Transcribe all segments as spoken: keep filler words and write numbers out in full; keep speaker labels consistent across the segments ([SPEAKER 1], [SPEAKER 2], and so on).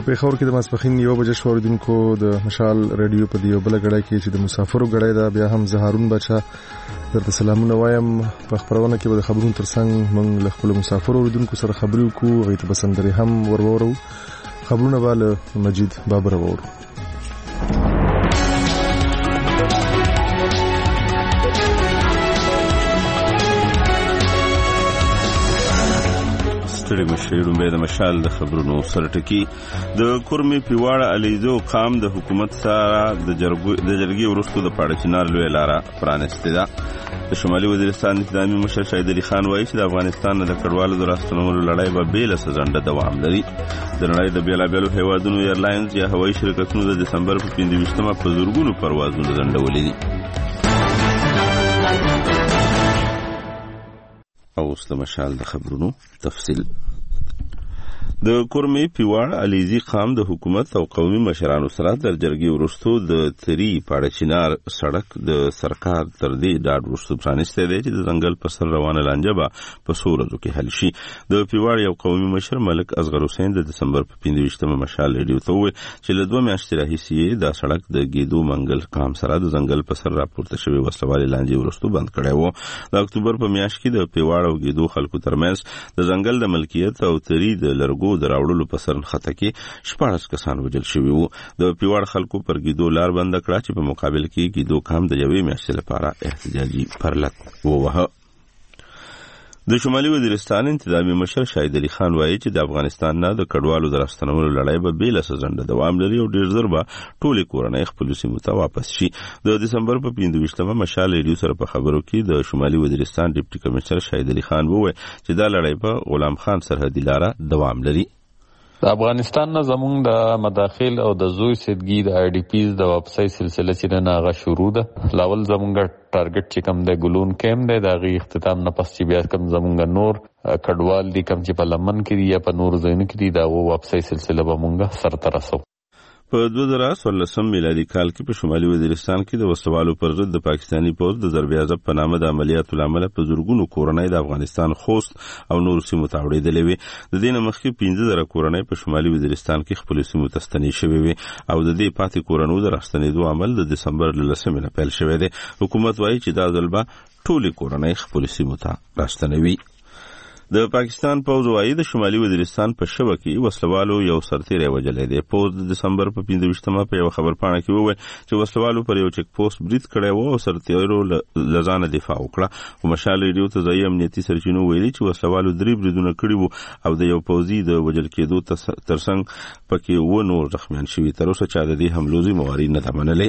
[SPEAKER 1] پیښور کې د ماسپخین یو بجې شوریدونکو د مشال رادیو په دیو بل غړای کې چې د مسافرو غړای دا بیا هم زهارون بچا درته سلامونه وایم. په خبرونه کې به د خبرونو ترڅنګ موږ له خپل مسافرو اوریدونکو سره خبرې وکړو، غیته بسندري هم ورورو. خبرونه به له مجید بابر ورورو.
[SPEAKER 2] ستړي مشري به د مشال د خبرونو سره ټکی د کورمي پیواړه علیزو قام د حکومت سره د جرګو د جرګي ورستو د پاړچنار لوی لاره پرانسته ده. د شمالي وزیرستان انتظامی مشر شهید علي خان وایي چې د افغانستان د کډوالو د راستنولو لړۍ به بیل سزنده دوام لري. د نړۍ د بیلابیلو هیوادونو ایرلاینز یا هوایي شرکتونو د دسمبر په پنځه ویشتمه په زورګونو پروازونه ځنډولي دي. اوس د مشال د خبرونو تفصیل. د کورمي پیواړه علیزي قام د حکومت او قومي مشرانو سره د جرګي ورستو د تری پاړچینار سړک د سرکار تر دې ډاډ ورستو پرانسته دی چې د ځنګل په سر روانه لانجه په سورزو کې حل شي. د پیواړ یو قومي مشر ملک اصغر حسین د دسمبر په پنځه ویشتمه مشال ریډیو ته وویل چې له دوه میاشتې راهیسې دا سړک د ګیدو منګل قام سره د ځنګل په سر راپورته شوی وسلوالي لانجې ورستو بند کړی و. د اکتوبر په میاشت کې د پیواړ او ګیدو خلکو ترمنځ د ځنګل د ملکیت او تری د لرګو د راوړلو په سر خطه کې شپاړس کسان وژل شوي وو. د پیواړ خلکو پر ګیدو لار بند کړه چې په مقابل کې ګیدو قام د یوې میاشتې لپاره احتجاجي پرلط ووهه. د شمالي وزیرستان انتظامی مشر شهید علي خان وایي چې د افغانستان نه د کډوالو د راستنولو لړۍ به بیله سزنده دوام لري او ډېر ژر به ټولې کورنۍ خپلو سیمو ته واپس شي. د دسمبر په پنځه ویشتمه مشال ریډیو سره په خبرو کې د شمالي وزیرستان ډیپټي کمشنر شهید علي خان وویل چې دا لړۍ په غلام خان سرحدي لاره دوام لري.
[SPEAKER 3] د افغانستان نه زمونږ د مداخل او د زوی سیدګي د آی ډي پیز د واپسۍ سلسله چې نه هغه شروع ده. لاول زمونږ ټارګټ چې کم دی ګلون کیم دی د هغې اختتام نه پس چې بیا کم زمونږ نور کډوال دي کم چې په لمن کې دي یا په نور ځایونو کې دي د هغو واپسۍ سلسله به مونږ سرته رسو.
[SPEAKER 2] په دوه زره څوارلسم میلادي کال کې په شمالي وزیرستان کې د وسوالو پر ضد د پاکستاني پوځ د ضرب عضب په نامه د عملیاتو له امله په زرګونو کورنۍ د افغانستان خوست او نورو سیمو ته وړېدلې وې. د دې نه مخکې پنځه زره کورنۍ په شمالي وزیرستان کې خپلو سیمو ته ستنې شوې وې او د دې پاتې کورنیو د راستنېدو عمل د دسمبر له لسمې نه پیل شوی دی. حکومت وایي چې دا ځل به ټولې کورنۍ خپلو سیمو ته راستنوي. د پاکستان پوځ وایي د شمالي وزیرستان په شبه کې وسلوالو یو سرتیری وژلی دی. پوځ د دسمبر په پنځه ویشتمه په یوه خبرپاڼه کې وویل چې وسلوالو پر یو چک پوسټ برید کړی و او سرتیرو له ځانه دفاع وکړه. خو مشال ریډیو ته ځایي امنیتي سرچینو ویلي چې وسلوالو درې بریدونه کړي وو او د یو پوځي د وژل کېدو ترڅنګ پکې اووه نور زخمیان شوي. تر اوسه چا د دې حملو ذمهواري نه ده منلې.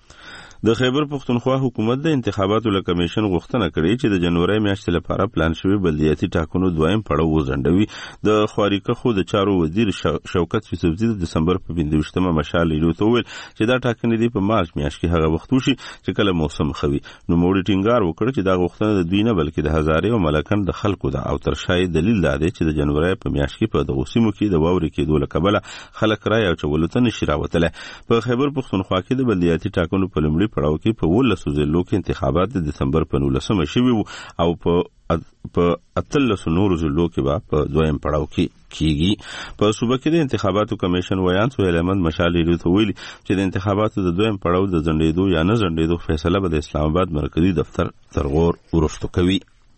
[SPEAKER 2] د خیبر پښتونخوا حکومت د انتخاباتو له کمیشن غوښتنه کړې چې د جنوري میاشتې لپاره پلان شوی بلدیاتي ټاکنو دویم پړاو وځنډوي. د خواریکښو د چارو وزیر شوکت یوسفزي د دسمبر په پنځه ویشتمه مشال ریډیو ته وویل چې دا ټاکنې دي په مارچ میاشت کې هغه وخت وشي چې کله موسم ښه وي. نوموړي ټینګار وکړ چې دا غوښتنه د دوی نه بلکې د هزارې او ملکن د خلکو ده او تر شا دلیل دا دی چې د جنوري په میاشت کې په دغو سیمو کې د واورې کېدو له کبله خلک رایې اچولو ته نشي راوتلی. په خیبر پښتونخوا کې د بلدیاتي ټاکنو په لومړي پړاو کې په ولسو ضلعو کې انتخابات د دسمبر په نولسمه شوي وو او په په اتلسو نورو ضلعو کې به په دویم پړاو کې کیږي. په صوبه کې د انتخاباتو کمیشن ویان سهیل احمد مشال ریډیو ته ویلي چې د انتخاباتو د دویم پړاو د ځنډېدو یا نه ځنډېدو فیصله به د اسلام آباد مرکزي دفتر تر غور وروستو کوي.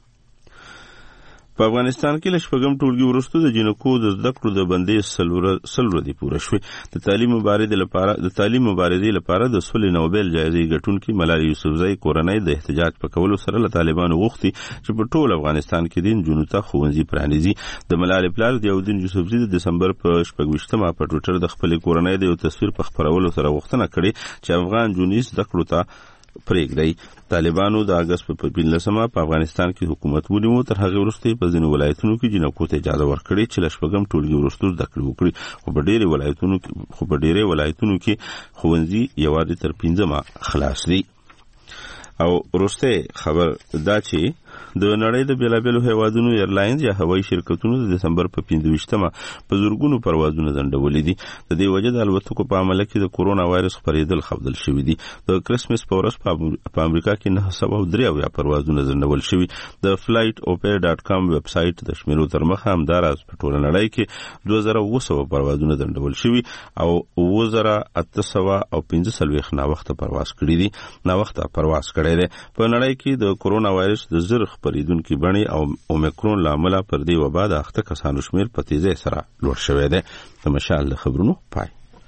[SPEAKER 2] په افغانستان کې له شپږم ټولګي وروسته د جنکو د زده کړو د بندۍ سل ورځې پوره شوې. د تعلیم مبارزې لپاره د تعلیم مبارزې لپاره د صلح نوبل جایزې ګټونکي ملالۍ یوسفزۍ کورنۍ د احتجاج په کولو سره له طالبانو غوښتي چې په ټول افغانستان کې د نجونو ته ښوونځي پرانیزي. د ملالۍ پلار ضیاءالدین یوسفزي د دسمبر په شپږ ویشتمه په ټویټر د خپلې کورنۍ د یو تصویر په خپرولو سره غوښتنه کړې چې افغان نجونې زده کړو ته پرېږدي. طالبانو د اګست په پنځلسمه په افغانستان کې حکومت ونیو. تر هغې وروسته په ځینو ولایتونو کې جنکو ته اجازه ورکړې چې له شپږم ټولګي وروسته زده کړې وکړي. خو په ډېرې ولایتونو خو په ډېرې ولایتونو کې ښوونځي یوازې تر پنځمه خلاص دي. او وروسته خبر دا چې د نړۍ د بیلابېلو هیوادونو ایرلاینز یا هوایي شرکتونو د دسمبر په پنځه ویشتمه په زورګونو پروازونه ځنډولي دي. د دې وجه د الوتکو په عمله کې د کورونا وایرس خپرېدل ښودل شوي دي. د کرسمس په ورځ په امریکا کې نه سوه او درې اویا پروازونه ځنډول شوي. د فلایټ اوپیر ډاټ کام ویب سایټ د شمیرو تر مخه همداراز په ټوله نړۍ کې دوه زره اوه سوه پروازونه ځنډول شوي او اوه زره اته سوه او پنځه څلوېښت ناوخته پرواز کړي دي ناوخته پرواز کړی دی. په نړۍ کې د کورونا وایرس د زر خپرېدونکي بڼې او اومیکرون له امله پر دې وبا د اخته کسانو شمېر په تیزۍ سره لوړ شوی دی. د مشال د خبرونو پای.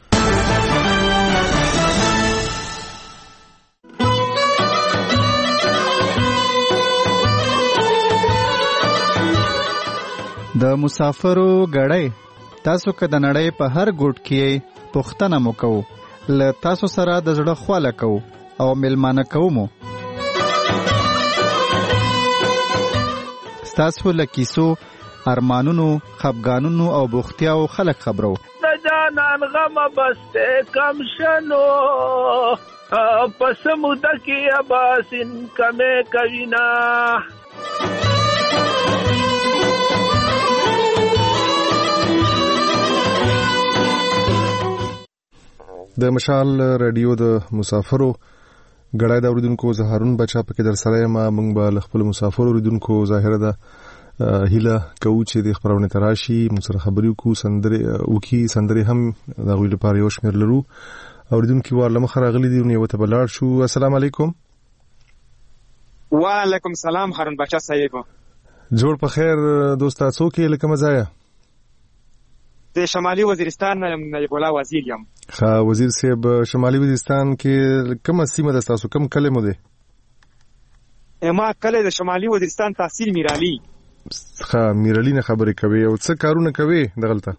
[SPEAKER 4] د مسافرو غړی تاسو که د نړۍ په هر ګوټ کې پوښتنه مو کوو، له تاسو سره د زړه خواله کوو او میلمانه کوو مو. ستاسو له کیسو، ارمانونو، خفګانونو او بوختیاو خلک خبرو.
[SPEAKER 5] د جانان غم بسته کم شنو پس موده کې اباسین کمې کوینا.
[SPEAKER 1] د مشال رادیو د مسافرو غړای د اوریدونکو زهارون بچا پکې در سره ما موږ به خپل مسافر اوریدونکو ظاهره ده هیله کوو چې د خبرونه تراشي موږ سره خبرې وکړو، سندري وکي سندري هم د غوړي لپاره یو شمېر لرو. اوریدونکو ورله مخ راغلي دي نو ته بلار شو. السلام علیکم.
[SPEAKER 6] وعلیکم السلام هارون بچا صاحب.
[SPEAKER 1] جوړ په خیر دوستا څوک لکه مزایا
[SPEAKER 6] د شمالي وزیرستان نایب الله وزیر یم.
[SPEAKER 1] ښه وزیر صاحب، شمالي وزیرستان کې کومه سیمه ده تاسو؟ کوم کلی مو ده؟
[SPEAKER 6] ما کلی د شمالي وزیرستان تحصیل میرعلی.
[SPEAKER 1] ښه میرعلی نه خبرې کوي او څه کارونه کوي دغلته؟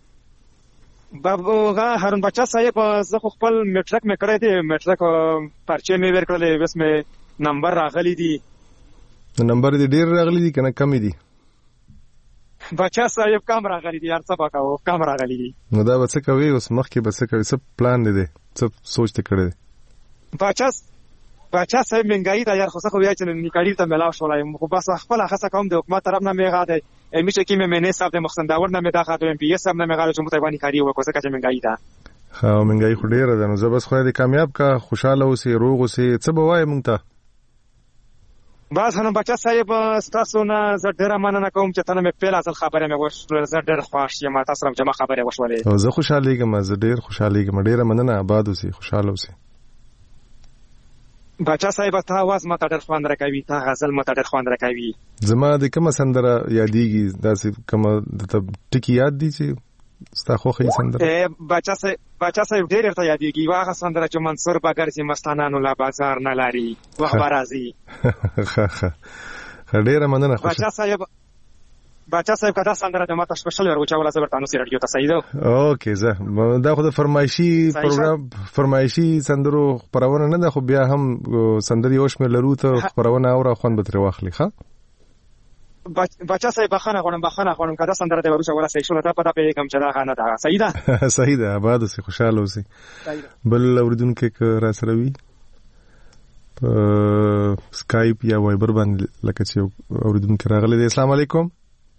[SPEAKER 6] بابا هارون بچا صاحب زه خو خپل میټرک مې کړی دی، میټرک پرچې مې ورکړلې، بس مې نمبر راغلی دی.
[SPEAKER 1] نمبر دې ډیر راغلی دی کنه کم دی؟
[SPEAKER 6] بچا صاحب کم راغلی دی، یار څه وکاو کم راغلی دی.
[SPEAKER 1] نو دا به څه کوي اوس مخکې به څه کوي؟ څه پلان دی څه سوچ ته کړی دی؟
[SPEAKER 6] بچا بچا صاحب منګای دا یار خو څه خو بیا چې نکاړي ته ملاو شولایم خو بس خپل هڅه کوم د حکومت طرف نه میغا دی میشه کې مې منې صاحب د مخسنداور نه مې دا خاطر ام پی اس صاحب نه مې غواړم چې مته باندې کاری وکړم څه چې منګای دا.
[SPEAKER 1] ها منګای خو ډیر ده، نو زه بس خو دې کامیاب کا خوشاله اوسې روغ اوسې څه به وای مونږ ته.
[SPEAKER 6] بس هنه بچا صاحب تاسو نه زه ډیر مننه کوم چې تاسو مې پیل اصل خبره مې وښه، زه ډیر خوښ یم تاسو سره جمع خبره وښولې.
[SPEAKER 1] او زه خوشاله یم، زه ډیر خوشاله یم، ډیر مننه، آباد اوسې خوشاله اوسې.
[SPEAKER 6] بچا صاحب ته आवाज ماته ډېر خوند راکوي، ته غزل ماته ډېر خوند راکوي.
[SPEAKER 1] زما د کومه سندره یادېږي داسې کومه د ټکی یاد دي چې ستا خوښه سندره؟
[SPEAKER 6] بچا صاحب بچا صاحب ډېر ورته یادېږي هغه سندره چې منصور بګرځي مستانانو لا بازار نه لري وخت به راځي.
[SPEAKER 1] ښه ښه ډېره مننه.
[SPEAKER 6] بچا صاحب بچا صاحب کدا سندره د ماته سپیشل ورچاوله زبر تاسو سره رادیو ته صحیح ده.
[SPEAKER 1] اوکې زه دا خو د فرمایشي پروګرام فرمایشي سندرو خبرونه نه ده، خو بیا هم سندري یو شمېر لرو ته خبرونه او خوند به تر واخلي. ښه
[SPEAKER 6] بچا صاحب بخښنه غواړم بخښنه غواړم کدا سندره د ورچاوله صحیح شوله ته پته پیګم چې دا غانه ده صحیح ده.
[SPEAKER 1] صحیح ده، آباد اوسې خوشاله اوسې. بل اوریدونکو را سره وي په سکایپ یا وایبر باندې لکه چې اوریدونکو راغلي دي. السلام علیکم.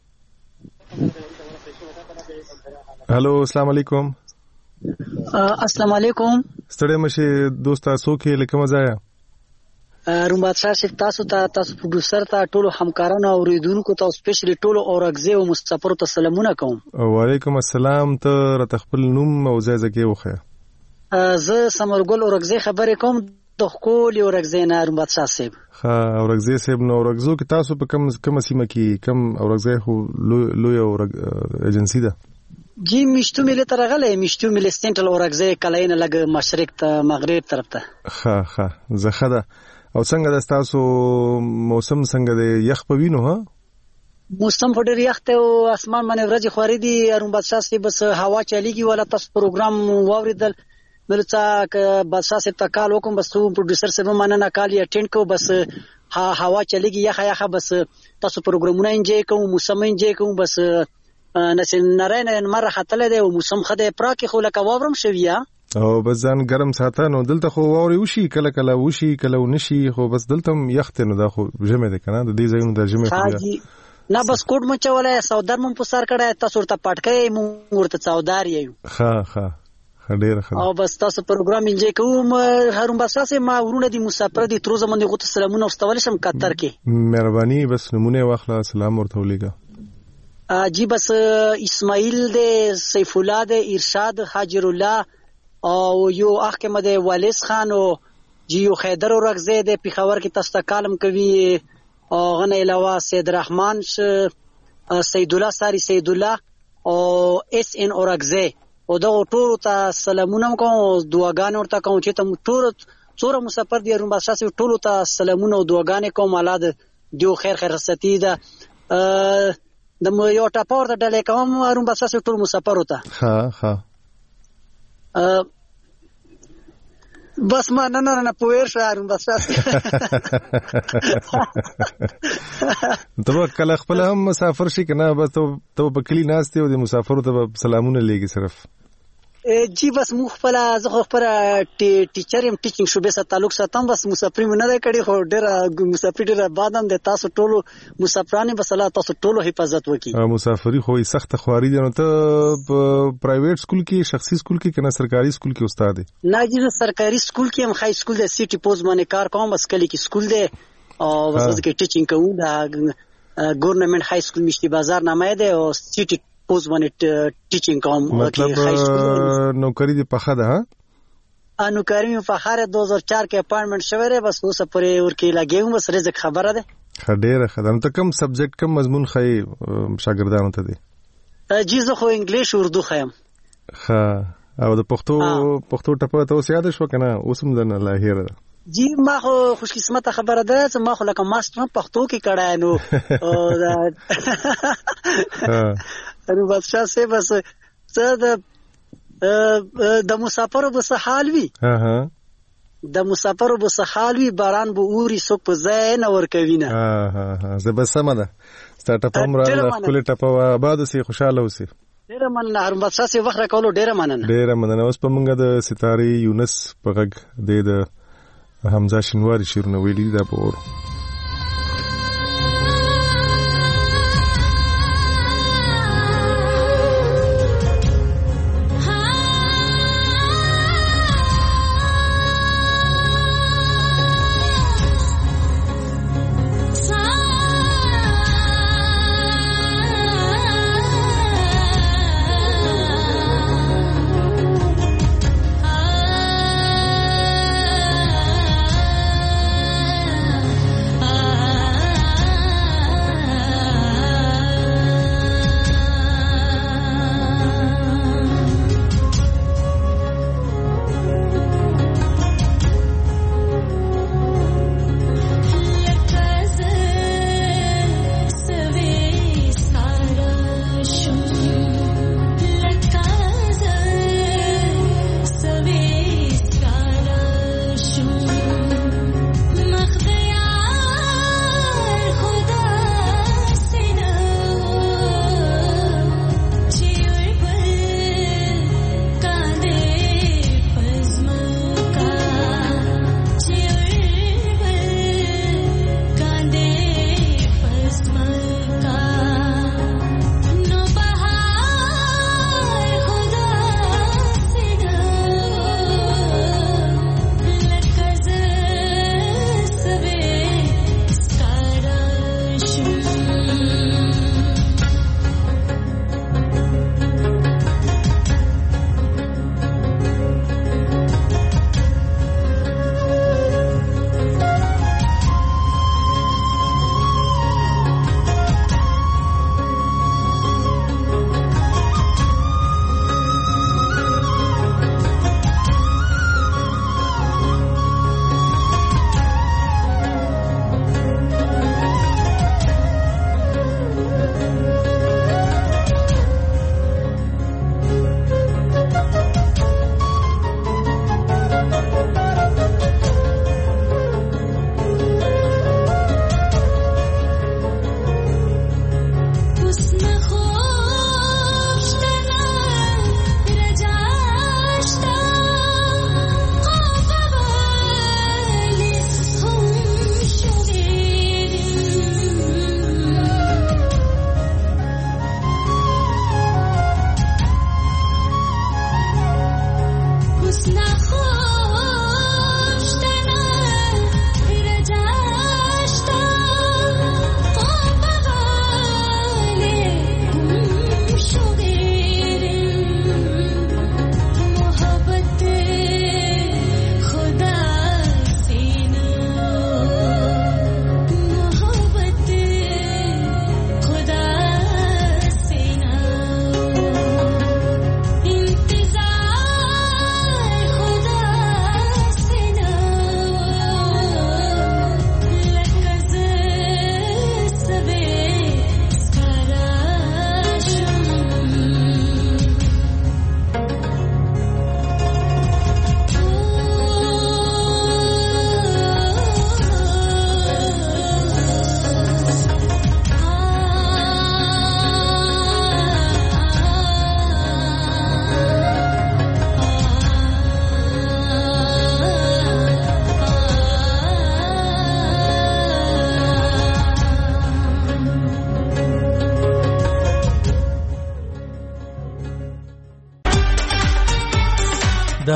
[SPEAKER 1] هلو السلام علیکم.
[SPEAKER 7] السلام علیکم.
[SPEAKER 1] ستړی مشه دوستا څوک لکه مزایا؟
[SPEAKER 7] رومبات شاه تاسو ته تاسو پروډوسر ته ټولو همکارانو او اوریدونکو ته سپیشلی ټولو اورګزي او مسافرو ته سلامونه کوم.
[SPEAKER 1] وعلیکم السلام. ته را خپل نوم او ځای ځکه وخه.
[SPEAKER 7] زه سمرګل اورګزي خبرې کوم د خپل اورګزي نه رومبات شاه صاحب.
[SPEAKER 1] ها اورګزي صاحب نو اورګزو کې تاسو په کوم کوم سیمه کې کوم اورګزي هو لوی اورګ ایجنسی ده؟
[SPEAKER 7] جی مشتو ملي ترغله مشتو ملي سنټرل اورګزي کلاینه لګ مشرق ته مغرب طرف ته.
[SPEAKER 1] ها ها زخه ده. او څنګه د تاسو موسم څنګه دی؟ یخ په وینو؟ ها
[SPEAKER 7] موسم په ډېر یخ ته او اسمان باندې ورځې خوري دي رومبات شاه صاحب، بس هوا چلیږي ولا تاسو پروګرام واوریدل ملته ک بادشاہ صاحب ته کال وکم، بس تو پروډوسر صاحب مننه کال یې اټینډ کو، بس ها هوا چلیږي یخه یخه، بس تاسو پروګرامونه انجوای کوم موسم انجوای کوم، بس نس نارین مره خطل دی او موسم خده پراکه خو لکه واورم شویا
[SPEAKER 1] او بس ځان ګرم ساته. نو دلته خو واوري وشي کله کله وشي کله ونشي، خو بس دلته یخت نه دا خو ژمه ده کنه، د دې ځایونو د ژمه خو
[SPEAKER 7] نه بس کوټ مچولای سودار مون په سر کړه، تاسو ورته پټکې مون ورته سودار یو.
[SPEAKER 1] ها ها ډیر ښه.
[SPEAKER 7] او بس تاسو پروګرام انجوای کوم. هارون باساسه ما ورونه دي مسافر دي تر زمون دي غوته سلامونه واستول شم قطر کې.
[SPEAKER 1] مهرباني بس نمونه واخله، سلام ورته ولېګا.
[SPEAKER 7] جی بس اسماعیل دے، سیف الله دے، ارشاد، حاجر الله او یو احمد والیس خان او جیو خیدر اورغزه دے پیښور کې تاسو ته کالم کوي. او غنه علاوه سید رحمان سید الله ساری سید الله او اس ان اورغزه او دا ټول ته سلامونه کوم او دعاګانې ورته کوم چې ته ټول څوره مسافر دي هارون باساسه ټول ته سلامونه او دعاګانې کوم. الله دې دیو خیر خیر رستی ده. د مو یو ټاپور د ډلې کوم هارون باساسه ټول مسافر وته.
[SPEAKER 1] ها ها
[SPEAKER 7] بس ما نه نه نه پوهیر شو هارون باساسه.
[SPEAKER 1] ته کله خپل هم مسافر شي کنه، بس ته په کلی ناشته او د مسافرو ته سلامونه لګي صرف.
[SPEAKER 7] جی بس مو خپل زه خپل ټیچر يم، ټیچینګ شوبې سره تعلق ساتم. بس مسافر مې نه کړی، خو ډېر مسافر ډېر بادم د تاسو ټولو مسافرانو بس الله تاسو ټولو حفاظت وکړي.
[SPEAKER 1] مسافری خو سخت خواري دي. نو ته پرایویټ سکول کې، شخصي سکول کې کنه سرکاري سکول کې استاد دی؟
[SPEAKER 7] نه جی زه سرکاري سکول کې هم، های سکول د سیټي پوز باندې کار کوم. بس کلی کې سکول دی او بس کې ټیچینګ کوم. دا ګورنمنت های سکول مشتي بازار نامه دی او سیټي پوز باندې ټیچینګ کوم.
[SPEAKER 1] مطلب نوکری دی پخه ده؟
[SPEAKER 7] ها نوکری مې په خاره دو هزار چار کې اپاینټمنټ شوی دی. بس اوس پرې ورکی لګیږم، بس رزق خبره ده.
[SPEAKER 1] ډېر ښه. نو ته کوم سبجیکټ کوم مضمون خای شاګردانو ته دی؟
[SPEAKER 7] جی زه خو انګلیش اردو خایم.
[SPEAKER 1] ښه. او د پښتو پښتو ټپه ته اوس یاد شو کنه؟ اوس هم د نه لاهیره ده.
[SPEAKER 7] جی ما خو خوش قسمت خبره ده چې ما خو لکه ماستر پښتو کې کړای نو نو بس شاسه بس څه د د مسافرو بس حال وی.
[SPEAKER 1] ها ها
[SPEAKER 7] د مسافرو بس حال وی، باران به اوري سو په ځای نه ور کوي نه.
[SPEAKER 1] ها ها ها زه بس سم ده ستارټ اپ عمر الله خپل ټپه آباد سي خوشاله وسی.
[SPEAKER 7] ډیره مننه هارون باساسه، وخت راکولو ډیره مننه.
[SPEAKER 1] ډیره مننه. اوس په مونږه د ستاري یونس په غږ د حمزه شینواری شیرونه ویلي دا په اور.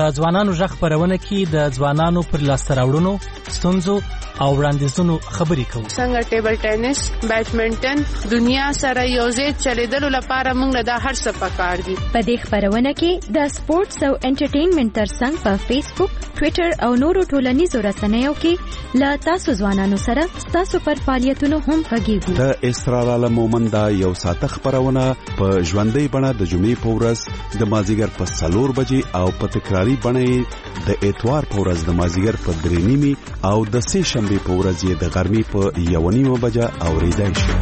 [SPEAKER 8] د ځوانانو ژغ خپرونه کې د ځوانانو پر لاسته راوړنو، ستونزو او وړاندیزونو خبرې کوو.
[SPEAKER 9] څنګه ټیبل ټینس، بیډمنټن دنیا سره یوځای چلیدلو لپاره موږ له دا هر څه پکار دي.
[SPEAKER 10] په دې خپرونه کې د سپورتس او انټرټینمنټ ترڅنګ په فیسبوک، ټوئیټر او نورو ټولنیزو رسنیو کې له تاسو ځوانانو سره تاسو پر فعالیتونو هم غږیږو.
[SPEAKER 11] د اسرار عالم مومند یو ساعت خبرونه په ژوندۍ بڼه د جمعې په ورځ د مازیګر په څلور بجې او په تکراری بڼه د اتوار په ورځ د مازیګر په درې نیمې او د سه شنبه په ورځ یې د غرمې په یو نیمه بجه اوریدای شي.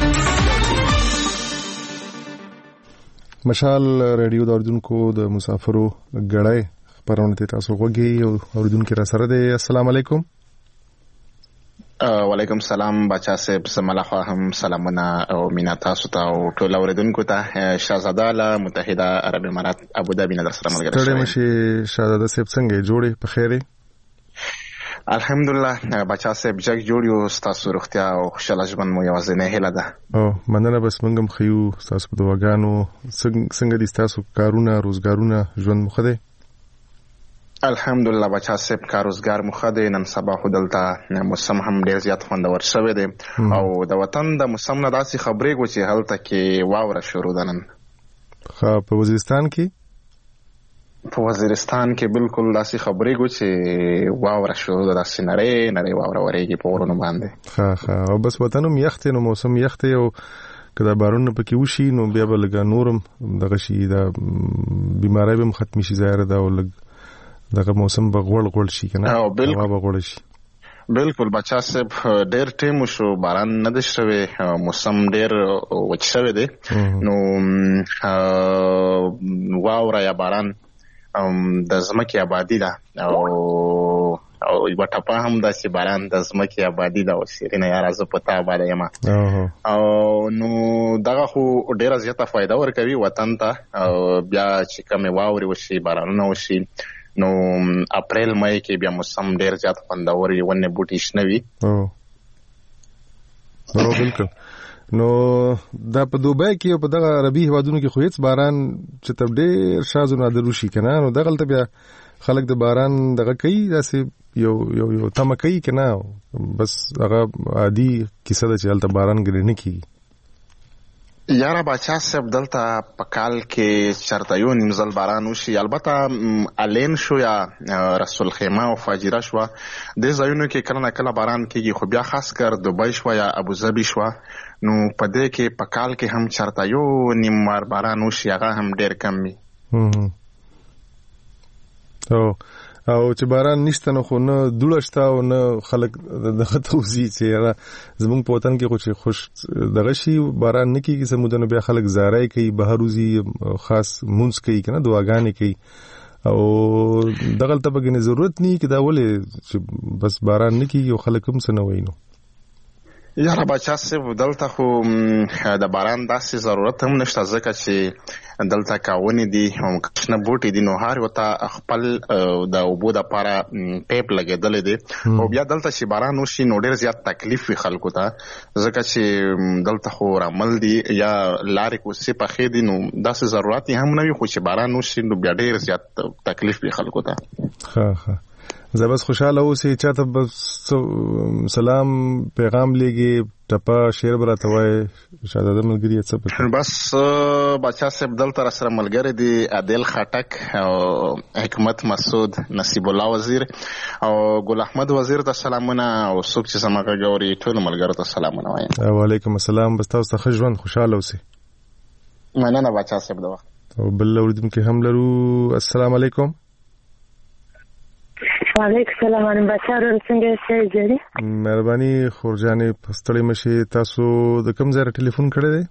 [SPEAKER 1] مشال ریډیو د اوریدونکو د مسافرو غړای خبرونه ته تاسو وګورئ او اوریدونکو را سره دی. السلام علیکم.
[SPEAKER 12] وعلیکم السلام بچا صاحب، سملاخوا هم سلامونه او مینا تاسو ته او ټول اوریدونکو ته. شاهزاده له متحده عرب امارات ابوظبي نه در سره ملګری شوم.
[SPEAKER 1] ستړي مشي شاهزاده صاحب، څنګه جوړې په خیره؟
[SPEAKER 12] الحمدلله بچا صاحب جګ جوړ یو، تاسو روغتیا او خوشاله ژوند مو یوازینۍ هیله ده.
[SPEAKER 1] او مننه، بس موږ هم خيو تاسو په دواګانو. څنګه دي تاسو کارونه، روزګارونه، ژوند مخ ده؟
[SPEAKER 12] الحمدلله بچا صاحب کار روزګار مخ ده. نن سبا خو دلته موسم هم ډیر زیات خوندور شوی دی او د وطن د موسم نه داسې خبرې کو چې هلته کې واوره شروع ده. نن
[SPEAKER 1] خو په وزیرستان کې
[SPEAKER 12] په وزیرستان کې بالکل داسې خبرې کو چې واوره شروع ده، داسې نری نری واوره ورېږي په ورونو باندې.
[SPEAKER 1] ها ها او بس وطن هم یخته، نو موسم یخته او کله بارون پکې وشي نو بیا به لګا نورم دغه شي دا بیماری به ختم شي ظاهر ده او لګ دغه موسم به غوړ غوړ شي کنه، هوا به غوړ شي.
[SPEAKER 12] بالکل بچا صاحب ډیر ټیم شو باران نه د شوی، موسم ډیر وچ شوی دی. نو واوره یا باران د زمکه آبادی ده او او یو ټپه هم د سی باران د زمکه آبادی ده او سیرینه یار از پتا باندې یم او نو دغه خو ډیره زیاته فائدہ ورکوي وطن ته. او بیا چې کوم واوري وشي، بارانونه وشي، نو اپریل مې کې بیا موسم ډیر زیات خوندور وي، ونه بوټي شنوي.
[SPEAKER 1] او او بالکل. نو دا په دوبۍ کې او په دغه عربي هوادونو کې خو هیڅ باران چې تب ډیر شازو نادر وشي کنه، نو دغه ته بیا خلک د باران دغه کوي، داسې یو یو یو تم کوي کنه، بس هغه عادي کیسه ده چې هلته باران ګرې نه کیږي.
[SPEAKER 12] یاره بچا صاحب دلته په کال کې چرته یو نیمزل باران وشي، البته الین شو یا رسول خیمه او فاجره شو، د ځایونو کې کله نه کله باران کیږي، خو بیا خاص کر دوبۍ شو یا ابوظبي شو، نو په دې کې په کال کې هم چرته یو نیم مار باران وشي، هغه هم ډیر کم وي.
[SPEAKER 1] او او چې باران نشته نو خو نه دوړه شته او نه خلک دغه توزیع چې زمونږ په وطن کې خو چې خوش دغه شي باران نه کیږي، سمودنه بیا خلک زارای کوي، بهروزي خاص مونږ کوي کنه، دعاګانې کوي او دغه ته به ضرورت نه کې دا ولې چې بس باران نه کیږي او خلک هم څه نه وایي. نو
[SPEAKER 12] یاره بچا صاحب دلته خو د باران داسې ضرورت هم نشته، ځکه چې دلته کاونې دي او کښنه بوټي دي، نو هر وته خپل د اوبو د لپاره پیپ لګېدلې دي. او بیا دلته چې باران وشي نو ډېر زیات تکلیف وي خلکو ته، ځکه چې دلته خو رامل دي یا لارې کوڅې پخې دي، نو داسې ضرورت هم نه وي، خو چې باران وشي نو بیا ډېر زیات تکلیف وي خلکو ته.
[SPEAKER 1] ها ها زه بس خوشاله اوسې چاته بس سلام پیغام لګي ټپه شعر براته وای شاده ملګری څه پته.
[SPEAKER 12] بس بچا صاحب دلته سره ملګری دي عادل خټک او حکمت مسعود، نصیب الله وزیر او ګل احمد وزیر ته سلامونه، او څوک چې سماګه ګوري ټول ملګرو ته سلامونه وایم.
[SPEAKER 1] وعلیکم السلام. بس تاسو ته ژوند خوشاله اوسئ.
[SPEAKER 12] مننه بچا صاحب دا وخت.
[SPEAKER 1] او بل اوریدونکو هم لرو. السلام علیکم.
[SPEAKER 13] وعلیکم السلام. ان بچارو څنګه شئ جری؟
[SPEAKER 1] مهرباني خورجانې پستړې مشي. تاسو د کوم ځای ټلیفون کړی دی؟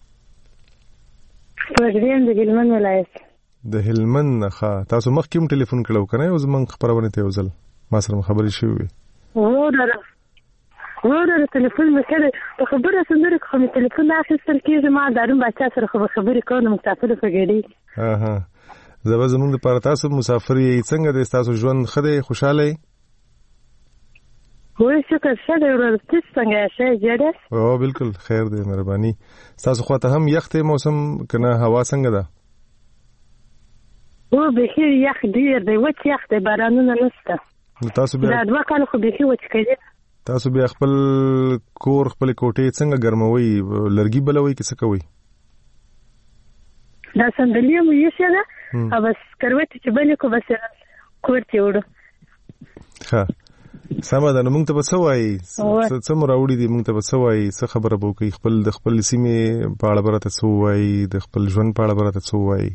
[SPEAKER 13] پرګرام د هلمند ولایت.
[SPEAKER 1] د هلمند نه. تاسو مخکې هم ټلیفون کړو کنه؟ او زمونږ خبرونه ته وزل ما سره خبرې شوې.
[SPEAKER 13] و دا و دا ټلیفون مې کړی، په خبره سندره کوم ټلیفون اخیستل کېږي، ما دارم بچا سره خبرې کوم، مسافر په ګډي.
[SPEAKER 1] ها ها زبر زمونږ لپاره تاسو مسافر یې، څنګه د تاسو ژوند خده خوشاله؟
[SPEAKER 13] وای شکر شه ورته څنګه شې جره؟
[SPEAKER 1] او بالکل خیر دی، مهرباني. تاسو خو ته هم یخته موسم کنه، هوا څنګه ده؟
[SPEAKER 13] و بخیر یخ ډیر دی وچ یخ دی بارانونه نشته
[SPEAKER 1] تاسو بیا
[SPEAKER 13] دا دوه کال خو بخیر وچ کړي
[SPEAKER 1] تاسو بیا خپل کور خپل کوټې څنګه ګرموي لرګي بلوي کې څه کوي
[SPEAKER 13] دا سندلې مو یې شه او بس کروټ چې بلې کو بس کوړتي وړو
[SPEAKER 1] ها سمه ده نو موږ ته څه وایي څه مراوړي دي موږ ته څه وایي څه خبره به کوي خپل د خپل سیمې په اړه برته څه وایي د خپل ژوند په اړه برته څه وایي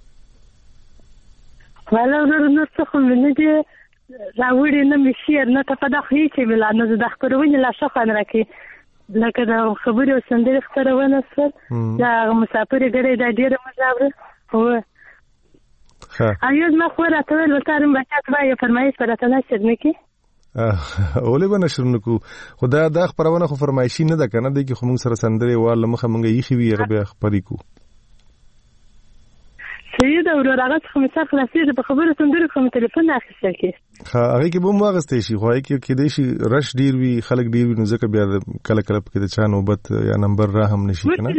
[SPEAKER 13] والا ورو نو څه خو نه دي راوړي نه مې شیر نه ته په دغه هیڅ ویل نه د خبرونه لا څه خان راکې لکه دا خبرې او سندرې خبرونه سر دا مسافر غړي دا ډیره مزاوره هو
[SPEAKER 1] ها
[SPEAKER 13] ایوز ما خو راته ول وتارم بچات وایي فرمایش پرته نه شرنکی
[SPEAKER 1] اولې به نشر نکو خدا دا خبرونه خو فرمایشي نه ده کنه د کی خو موږ سره سندرې واله مخه موږ یې خوي هغه به خبرې کو
[SPEAKER 13] سید او راغت خو مثال خلاصې په خبره سندرې کوم ټلیفون اخیستل کی
[SPEAKER 1] ها هغه کې به مو واغستې شي خو هغه کې کې شي رش ډیر وی خلک ډیر وی نو ځکه بیا کله کله کې د چا نوبت یا نمبر را هم نشي کنه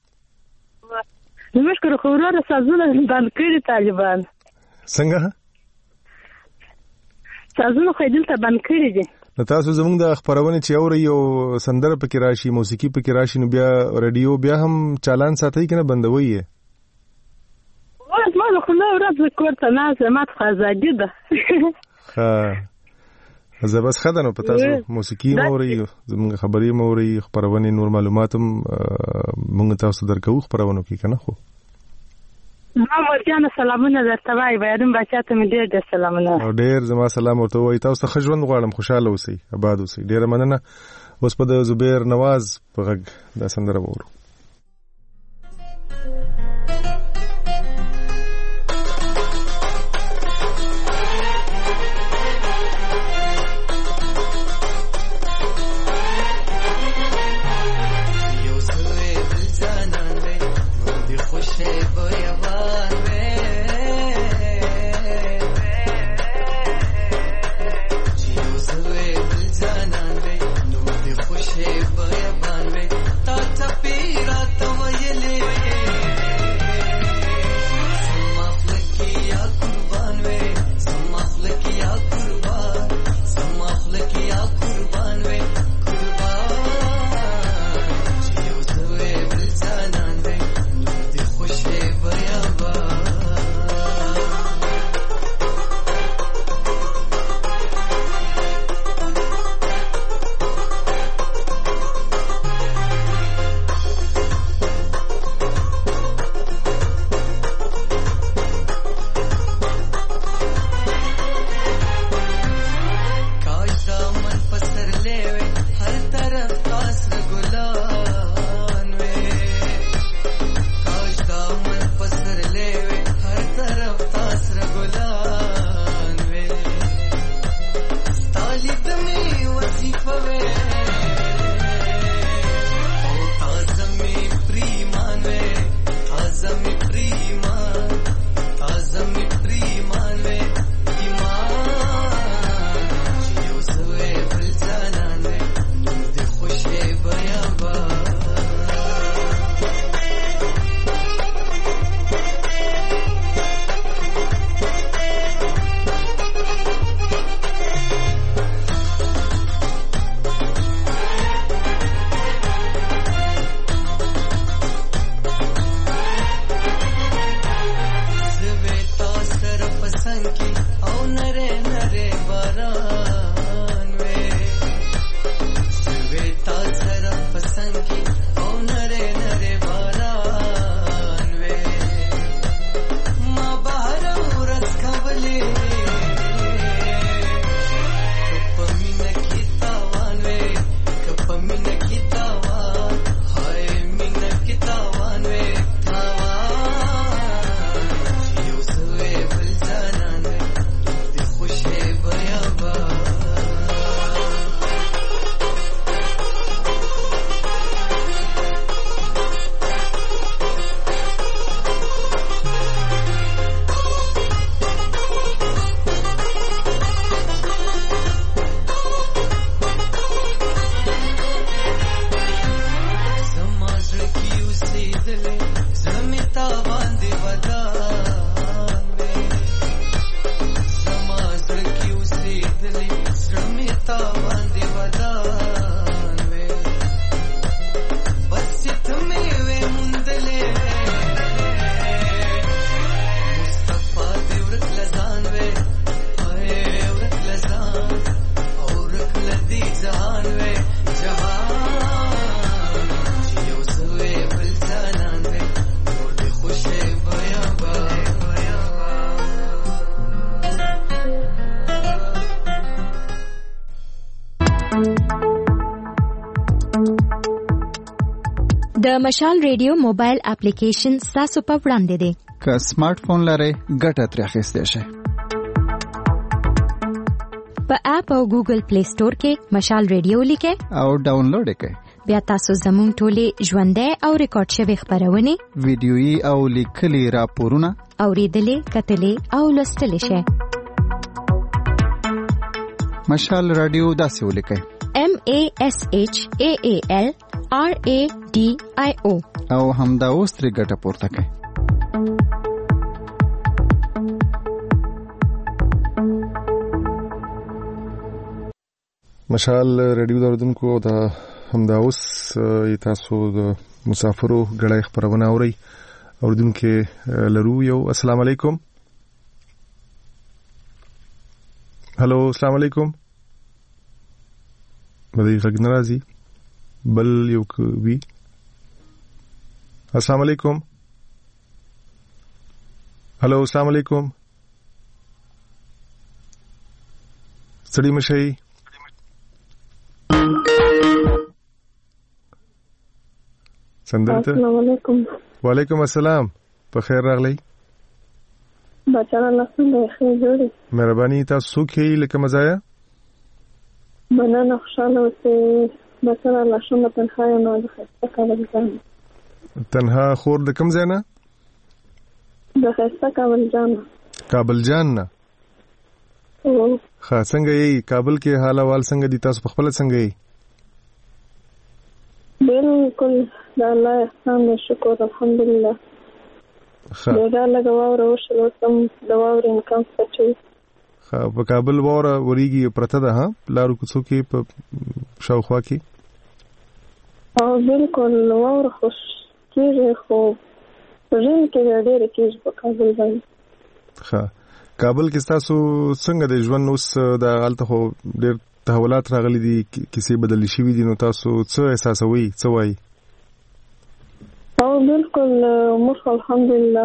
[SPEAKER 13] نو مشکره خو وراره سازونه باندې کړی طالبان
[SPEAKER 1] څنګه
[SPEAKER 13] سازونه خو دلته باندې کړی دي
[SPEAKER 1] نو تاسو زموږ د خبرونه چې اوري او سندره پکې راشي موسیقي پکې راشي نو بیا رادیو بیا هم چالان ساتي کنه بندوي یې
[SPEAKER 13] اوس ما خو نو ورځ کوړه ناز مات خزاجي ده
[SPEAKER 1] ها زه بس خدانو په تاسو موسیقي موري زموږ خبري موري خبرونه نور معلوماتم موږ تاسو درکو خبرونه کې کنه خو
[SPEAKER 13] ما مرجان سلامونه درته وای باید بچاته مې ډېر ډېر سلامونه
[SPEAKER 1] او ډېر زما سلام ورته وای تاسو ته ژوند غواړم خوشاله اوسئ آباد اوسئ ډېر مننه اوس په د زبیر نواز په غږ دا سندره وورو
[SPEAKER 14] Be
[SPEAKER 10] د مشال ریډیو موبایل اپلیکیشن تاسو په وړاندې دی.
[SPEAKER 4] که سمارټ فون لرئ ګټه ترې اخیستی شئ.
[SPEAKER 10] په اپ او ګوګل پلی سٹور کې مشال ریډیو لیکئ
[SPEAKER 4] او ډاونلوډ یې کړئ.
[SPEAKER 10] بیا تاسو زموږ ټولې ژوندۍ او ریکارډ شوي خپرونې،
[SPEAKER 4] ویډیويي او لیکلي راپورونه
[SPEAKER 10] اورېدلې، کتلې او لوستلی شئ.
[SPEAKER 4] مشال رادیو داسې ولیکئ:
[SPEAKER 10] M A S H A A L R A D I O
[SPEAKER 4] او همدا اوس ترې ګټه پورته کړئ.
[SPEAKER 1] مشال ریډیو دردونکو دا همدا اوس تاسو د مسافرو غړای خبرونه اوري اوردونکو لرو یو. السلام علیکم. هالو السلام علیکم. مدې غږ ناراضي بل یو کوي. السلام علیکم. هالو السلام علیکم. سړی مشي. سندرته.
[SPEAKER 13] السلام علیکم.
[SPEAKER 1] وعلیکم السلام. په خیر راغلی.
[SPEAKER 13] بچا الله څنګه خیر جوړی.
[SPEAKER 1] مهرباني تاسو کې لکه مزایا.
[SPEAKER 13] مننه خوشاله اوسئ. بچا الله شومه تنها نو د خسته کابل جان.
[SPEAKER 1] تنها خور د کوم ځای نه؟
[SPEAKER 13] د خسته کابل جان.
[SPEAKER 1] کابل جان نه.
[SPEAKER 13] او
[SPEAKER 1] ښه څنګه یې کابل کې حال احوال څنګه دي تاسو په خپل څنګه یې؟
[SPEAKER 13] بالکل د الله احسان شکر الحمدلله.
[SPEAKER 1] ښه
[SPEAKER 13] دا لګاو وروشل سم د واور انکم سچي.
[SPEAKER 1] ښه په کابل وره وريږي پرته ده ها لارو کوڅو کې په شاوخوا کې.
[SPEAKER 13] او بالکل واور خوش کیږي خو ژوند کې ډېر کیږي په کابل باندې.
[SPEAKER 1] ښه کابل کې تاسو څنګه د ژوند اوس د حالت خو ډېر تحولات راغلي دي کیسې بدلې شوې دي نو تاسو څه احساسوي څه وایي؟
[SPEAKER 13] او بالکل موږ الحمدلله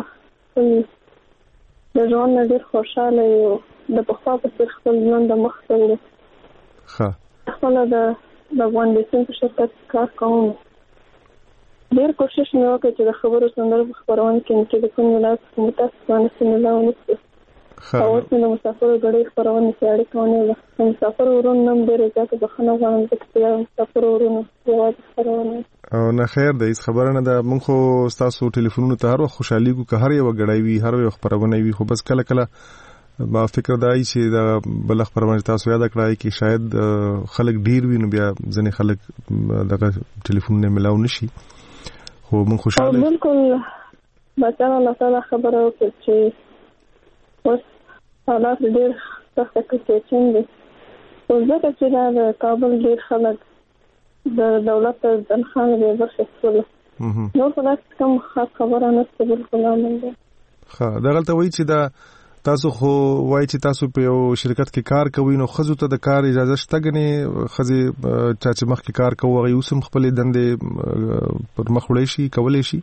[SPEAKER 13] د ژوند ډېر خوشاله یو د پخوا په څېر خپل ژوند د مخ ته وړو.
[SPEAKER 1] ښه
[SPEAKER 13] خپله د د افغانستان په شرکت کې کار کوم. ډېر کوشش مې وکړ چې د خبرو سندرو په خپرونه کې چې د کوم ولایت څخه متاسفانه سیمه ونیسو. او اوس مې د مسافرو ګډې خپرونې کې اړیکه ونیوله. د مسافرو ورونو نه هم ډېرې زیاتې بښنه غواړم ځکه چې د مسافرو ورونو یوازې خپرونه
[SPEAKER 1] او نه خیر ده هیڅ خبره نه ده. موږ خو ستاسو ټلیفونونو ته هر وخت خوشحالېږو که هر یوه ګړی وي هر یوه خپرونه وي خو بس کله کله ما فکر دا ای چې دا بل خبرونه تاسو یاد کړئ چې شاید خلک ډیر وي نو بیا ځنې خلک دغه ټلیفون نه ملاو نشي خو موږ خوشاله
[SPEAKER 13] بالکل بچا الله تعالی خبره وکړي چې اوس حالات ډیر سخت کېږي دي. او ځکه چې دا کابل ډیر خلک د دولت د تنخواه به ورسول نو په داسې کوم خاص خبره نشته بالکل امن ده.
[SPEAKER 1] ښه دا غلطه وایي چې دا تاسو خو وایي چې تاسو په یو شرکت کې کار کوئ نو ښځو ته د کار اجازه شته ګنې ښځې چا چې مخکې کار کوي هغې اوس هم خپلې دندې پر مخ وړی شي کولی شي؟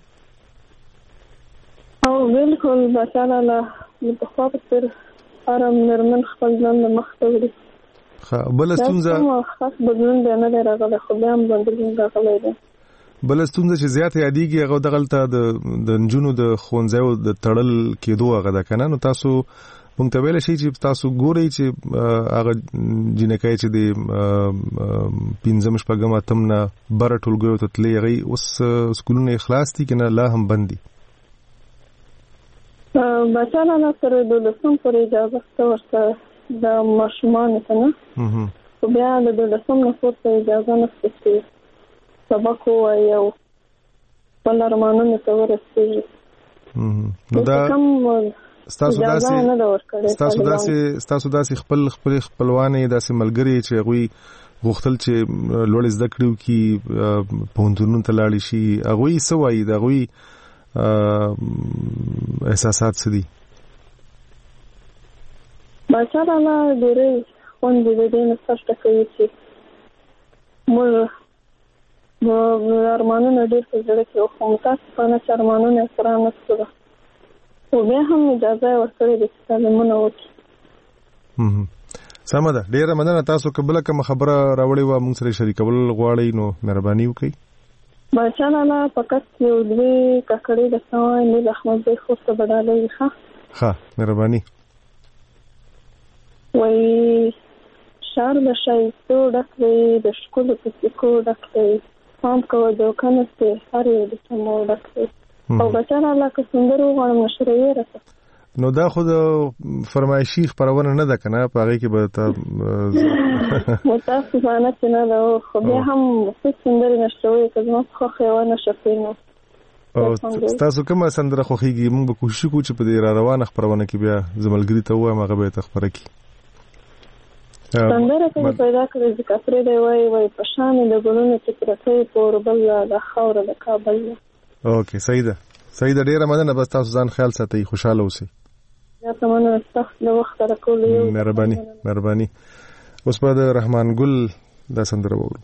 [SPEAKER 13] او بالکل بچاله د پخوا په څېر هره مېرمن خپل ژوند مخ ته وړي.
[SPEAKER 1] ښه بله ستونزه
[SPEAKER 13] خاص بدلون دی نه دی راغلی خو بیا هم بدلون راغلی دی.
[SPEAKER 1] بله ستونزه چې زیاته یادېږي هغه دغلته د نجونو د ښوونځیو د تړل کېدو هغه ده که نه نو تاسو موږ ته ویلی شئ چې تاسو ګورئ چې هغه جینکۍ چې د پنځم شپږم اتم نه بره ټولګیو ته تللې هغوی اوس سکولونه یې خلاص دي که نه لا هم بند دي؟
[SPEAKER 13] بچاله نه تر دولسم پورې اجازه شته ورته د ماشومانو ته نه خو بیا د دولسم نه پورته اجازه نشته چې سبق ووایي او خپل ارمانونو ته ورسېږي.
[SPEAKER 1] نو دا
[SPEAKER 13] کوم
[SPEAKER 1] ستاسو داسې ستاسو داسې ستاسو داسې خپل خپل خپلوانې داسې ملګری چې غوي غوښتل چې لوړ زده کړو کې پوهنتونونو ته لاړ شي هغوی څه وایي د هغوی احساسات څه دي؟
[SPEAKER 14] ماشاءالله ډېرې خوندې د دې نه څه کوي چې موږ ارمانونه ډېر په زړه کې وو خو متاسفانه چې ارمانونه یې سره نه شول خو بیا هم اجازه یې ورکړې ده چې تعلیمونه وکړي.
[SPEAKER 1] سمه ده، ډېره مننه. تاسو که بله کومه خبره راوړې وه موږ سره شریکول غواړئ نو مهرباني وکړئ.
[SPEAKER 14] ماشاءالله فقط یو دوې ککړې درته وایم د احمدزی خور ته به ډالۍ وي. ښه
[SPEAKER 1] ښه مهرباني.
[SPEAKER 14] وایي ښار د ښایستو ډک دی د ښکلو په سیکو ډک دی پام کوه دوکه نسې هر یو د چمو ډک دی او بچانه الله که سندر وغواړم نو شروع رسه.
[SPEAKER 1] نو دا خو د فرمایشي خپرونه نه ده که نه؟ په هغې کې به ته
[SPEAKER 14] متاسفانه چې نه ده خو بیا هم څه سندرې نشروي که زما په خوښ یوه نشپې نو
[SPEAKER 1] ستاسو کومه سندره خوښېږي؟ موږ به کوشش وکړو چې په دې را روانه خپرونه کې بیا زه ملګري ته ووایم هغه به یې ته خپره کړي.
[SPEAKER 14] سندره ته مې پیدا کړې چې کفرې دی وایي وایي په شانې د ګلونو چې پرته یې په اوربل د خاوره د کابل ده. اوکې صحیح ده صحیح ده ډېره مننه. بس تاسو ځان خیال ساتئ، خوشحاله اوسئ. یا ته مننه ستاسو د وخت راکولو یو مهرباني مهرباني. اوس به د رحمان ګل دا سندره واورو.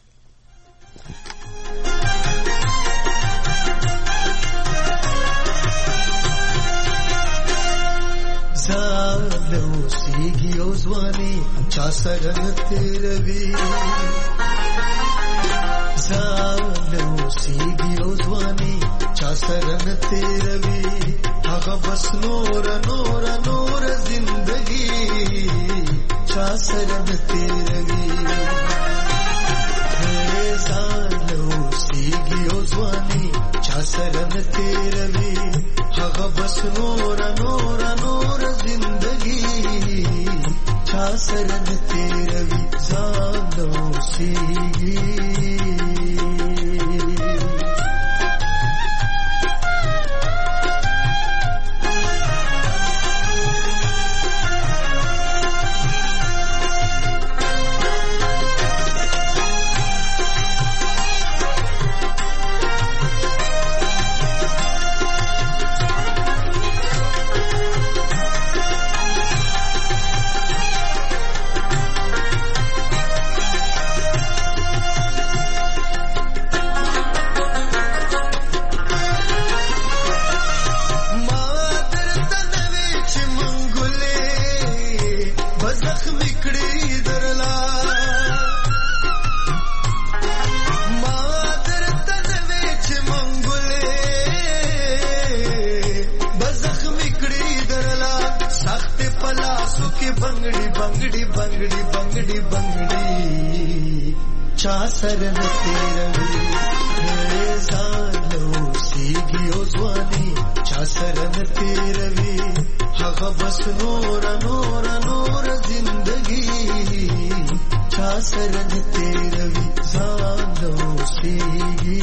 [SPEAKER 15] زاله اوسېږي او ځواني چا سره نه تېروي زاله اوسېږي او ځواني چا سره نه تېروي هغه بس نور نور نور زندگی چا سره نه تېروي زاله اوسېږي او ځواني چا سره نه تېروي هغه بس نور نور نور زندگی چا سره نه تېروي زاله اوسېږي. چا سره نه تېروي زاله اوسېږي او ځواني چا سره نه تېروي هغه بس نور نور نور زندگی چا سره نه تېروي زاله اوسېږي.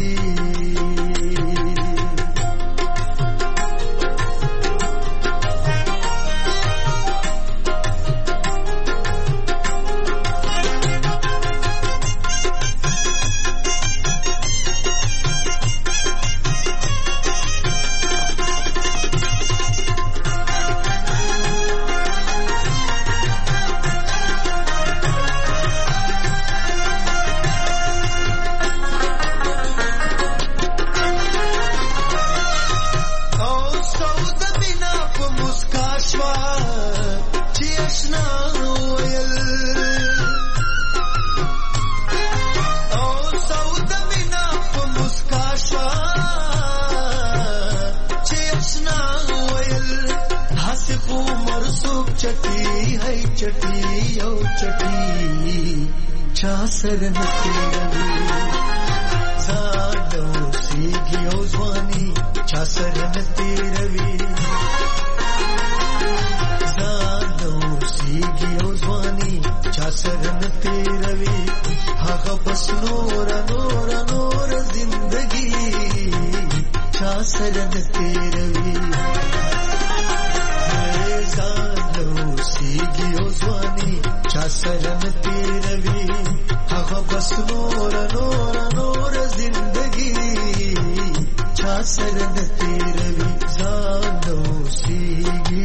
[SPEAKER 15] چا سره نه تېروي زاله اوسېږي او ځواني چا سره نه تېروي زاله اوسېږي او ځواني چا سره نه تېروي هغه بس نور نور نور زندگی چا سره نه تېروي سره تیروي هغه بس نور نور نور زندگی چا سره تیروي ځان اوسېږي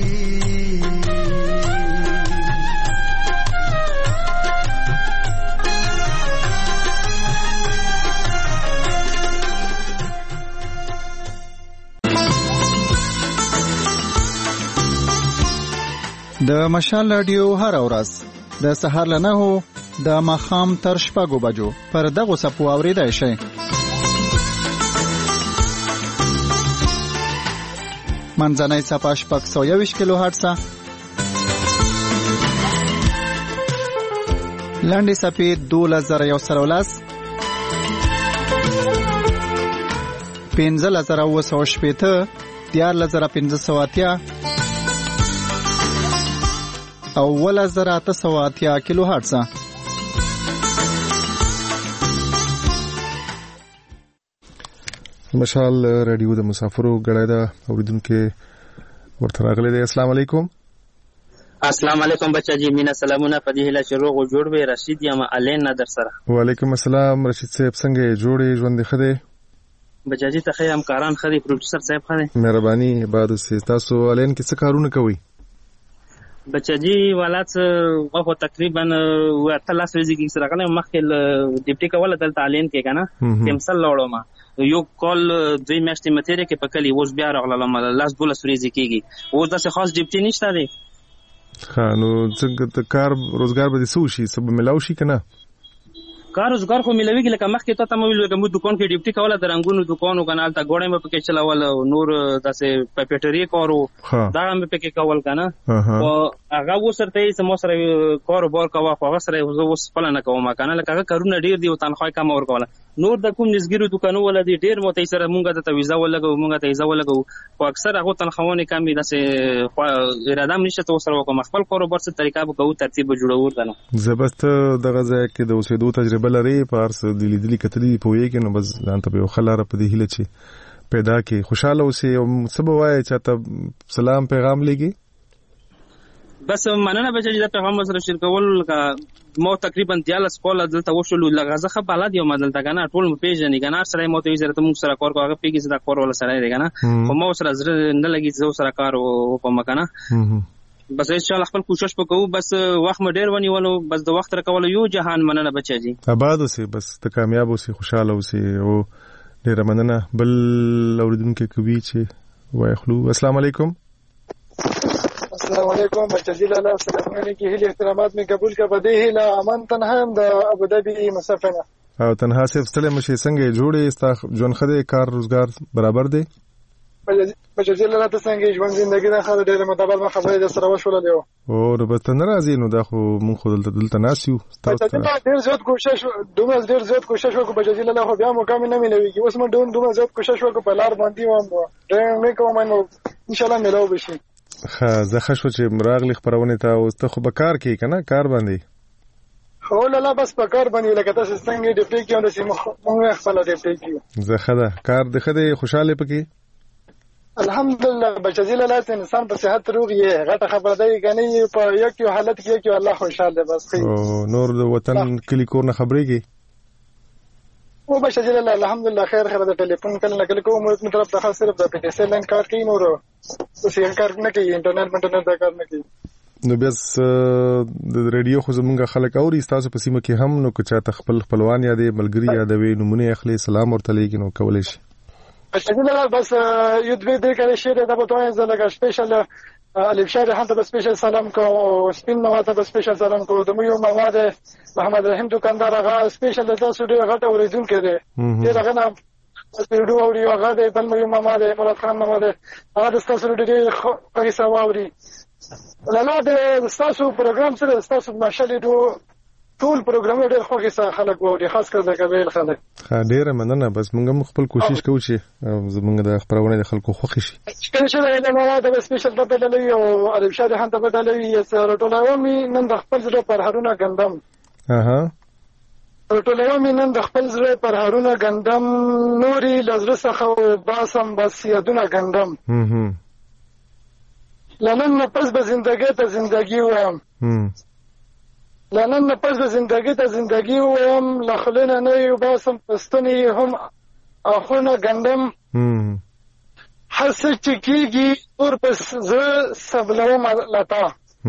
[SPEAKER 4] د مشال رادیو هر ورځ د سهار له نهو د ماښام تر شپږو بجو پر دغو څپو اورېدای شئ. منځنۍ څپه شپږ سوه یوویشت کیلو هرټزه، لنډې څپې دولس زره یو سوه لس، پنځلس زره اووه سوه شپېته، دیارلس زره پنځه سوه اتیا او اوولس زره اته سوه اتیا کیلو هرټزه.
[SPEAKER 1] مشال رادیو د مسافرو غړای دا اوریدونکو ورته راغلي دي. السلام علیکم.
[SPEAKER 16] السلام علیکم بچا جی، مینا سلامونه په دې هله چې روغ او جوړ وي. رشید یم الین در سره.
[SPEAKER 1] وعلیکم السلام رشید صاحب، څنګه جوړې ژوند خده؟
[SPEAKER 16] بچا جی ته خیم کاران خدي، پروډوسر صاحب خدي.
[SPEAKER 1] مهرباني بادو سي. تاسو الین کې څه کارونه کوي؟
[SPEAKER 16] بچا جی ولات او تقریبا وتلاس ورځې کې سره کنه مخکې ډیپټي کوله دلته الین کې کنه تمثال لوړو ما یو کال دوی میاشتې متره کې پکلی اوس بیا راغله ما لاس دولس ورځې کېږي. اوس داسې خاص ډیپټي نشته دی.
[SPEAKER 1] ها نو څنګه کار روزګار به سو شي سب ملاو شي کنه؟
[SPEAKER 16] کار روزګار خو ملويږي، لکه مخکې ته ته مو ویل کوم دکان کې ډیپټي کوله د رنگونو دکانو کنه الته ګوړې مې پکې چلاول، نور داسې پپېټري کارو دا مې پکې کول کنه. او هغه وسرته یې سم سره کاروبار کوه، هغه سره اوس خپل نه کوم کنه، لکه هغه کارونه ډیر دی او تنخواه کم ورکوله. نور د کوم نسګیرو دکانو ولدي ډیر مو ته سره مونږه ته ویزا ولګو مونږه ته ویزا ولګو، خو اکثر هغه تنخواهونه کم دي. داسې اراده هم نشته تو سره کوم خپل کاروبار څه طریقه به کوو ترتیب جوړور کنه.
[SPEAKER 1] زبست دغه ځای کې د اوسېدو تجربه لري پارس د لیدلې کتلې پوي کې نو بس ځان ته یو خلاره په دې هله چې پیدا کې خوشاله اوسې او سبا وای چې ته سلام پیغام لګي.
[SPEAKER 16] بس مننه بچی د پیغام سره شریکول کا مو تقریبا دیالس کول دلته وشلو لغزه خه بلد یو مدل تا کنه ټول مو پیژنې کنه سره مو ته وزرت مو سره کار کوغه پیګی زدا کار ولا سره دی کنه خو مو سره زره نه لګی زو سره کار وکم کنه. بس ان شاء الله خپل کوشش وکړو، بس وخت م ډیر ونیولو، بس د وخت راکول یو جهان. مننه بچی جی،
[SPEAKER 1] آباد اوسې، بس ته کامیاب اوسې، خوشاله اوسې او ډیر مننه. بل اوریدونکو کوي چې وایخلو. السلام علیکم.
[SPEAKER 17] السلام علیکم بچی جی، لاله السلام علیکم. هلي احترامات می قبول کا بده هله امان تنها د ابو ظبي مسافره
[SPEAKER 1] او تنها صاحب ستله مشه څنګه جوړې استا جون خده کار روزګار برابر دی؟ بچی جی لاله ته څنګه ژوند زندگی نه خاله ډېر متابل ما خبرې د سره وشول دی او رب ته ناراضي نو دا خو مونږ خو دلته دلته ناسیو. تاسو ته ډېر زیات کوشش دومره ډېر زیات کوشش وکړو بچی جی لاله خو بیا مو کم نه ملويږي. اوس مونږ دومره زیات کوشش وکړو په لار باندې وام ډېر مې کوم نو ان شاء الله ملاو بشي. ها زه خښو چې مراغلی خبرونه ته او ته خو به کار کوي کنه؟ کار باندې هو لاله بس په کار باندې لکه تاسو څنګه ډیپټي کې اند سي مونږ خپل ډیپټي کې زه خدا کار د خده خوشاله پکې الحمدلله. بچی لاله انسان په صحت روغ یې غټه خبره دی کنه، په یک یو حالت کې کې الله خوشاله بس خي او نور د وطن کلی کور نه خبرېږي او بچی لاله الحمدلله خیر خیر. د ټلیفون کله کله کوم مو طرف ته صرف د پی ټی سی لین کار کوي، نور اوس یې کار نه کوي، انټرنیټ منټرنیټ دا کار نه کوي. نو بس د ریډیو خو زمونږ خلک اوري تاسو په سیمه کې هم، نو که چا خپل خپلوان یادې ملګری یادوي نمونه اخلي سلام ورته لګي نو کولای شي. بچی لاله بس یو دوی دې کړي شي دا به توای زلګه سپیشل الف شهر هانته به سپیشل سلام کو، سپین نو ته به سپیشل سلام کو. د مو یو مواد محمد رحیم دکاندار هغه سپیشل د تاسو ډیر غټه اوریدونکو دی ډیر هغه نه ویډیو اوري هغه د بل مې محمد مراد خان محمد هغه د تاسو ډیر خو سواوري لاله د تاسو پروګرام سره تاسو ماشالله دو ټول پروګرام ډیر خوږی سره خلک ووري، خاص کر د قبایل خلک. ها ډیر مننه، بس موږ خپل کوشش کوو چې زمونږ د خبرونه د خلکو خوښ شي. ان شاء الله دا مواد به سپیشل ته بدلوي او عرب شاه هم ته بدلوي سره ټولومي نن د خپل زړه پر هارونه غندم. اها ټولومي نن د خپل زړه پر هارونه غندم، نوري لزړه څخه باسم بس یادونه غندم. هم لنن پس به زندګی ته زندګی وایم،
[SPEAKER 17] لنن نه پس د زندګۍ ته زندګي وم له خولې نه نه یو باسم پستونې هم اخونه ګندم هر څه چې کېږي اور پس زه سبلوم لتا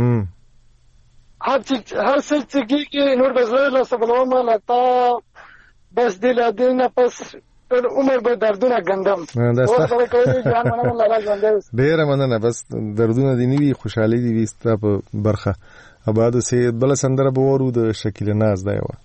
[SPEAKER 17] هر څه چې کېږي نور به زه له سبلوم لتا بس دې له دې نه پس ټول عمر به دردونه ګندم
[SPEAKER 1] ډېره مننه. بس دردونه دې نه وي خوشحالي دې وي ستا په برخه. اباد سه بل سندره به ورو د شکیل ناز دا یو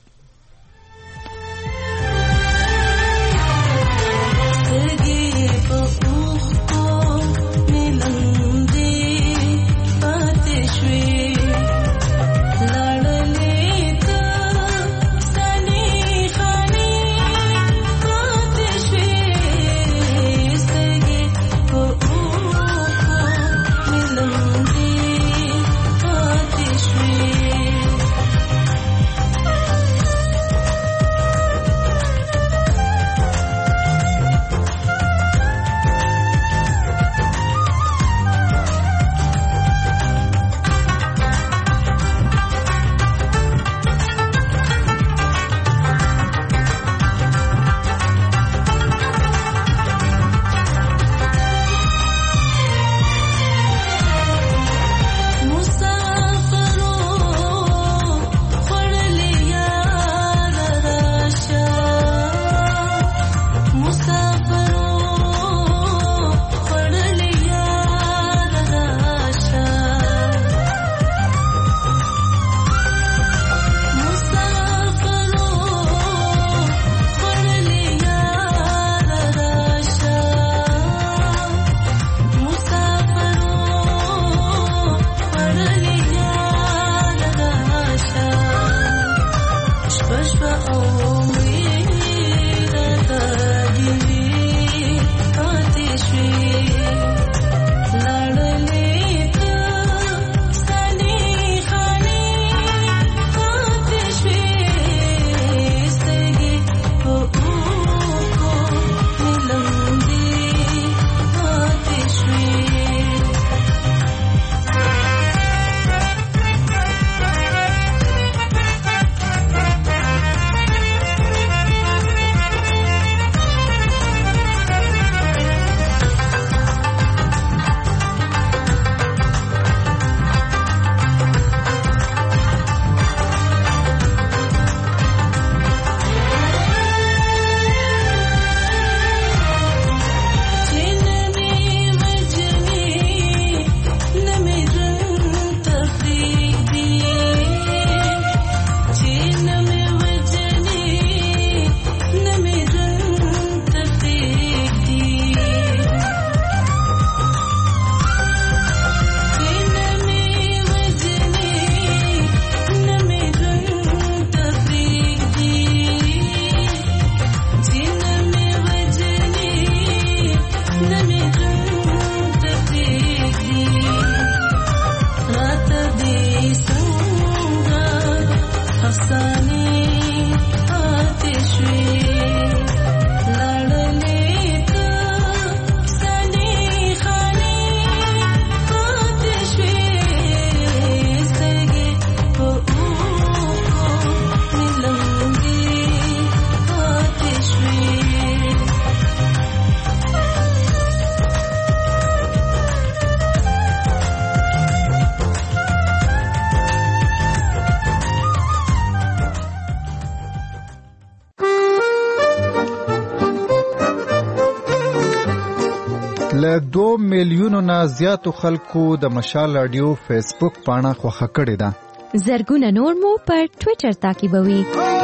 [SPEAKER 1] له دو میلیونو نه زیاتو خلکو د مشال رادیو فیسبوک پاڼه خوښه کړې ده.
[SPEAKER 10] زرګونه نور مو پر ټوئیټر تعقیبوي.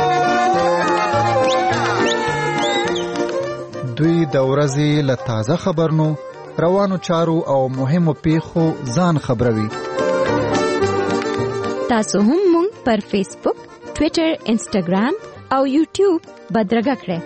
[SPEAKER 4] دوی د ورځې له تازه خبرونو، روانو چارو او مهمو پیښو ځان خبروي.
[SPEAKER 10] تاسو هم مونږ پر فیسبوک، ټوئیټر، انسټاګرام او یوټیوب بدرګه کړئ.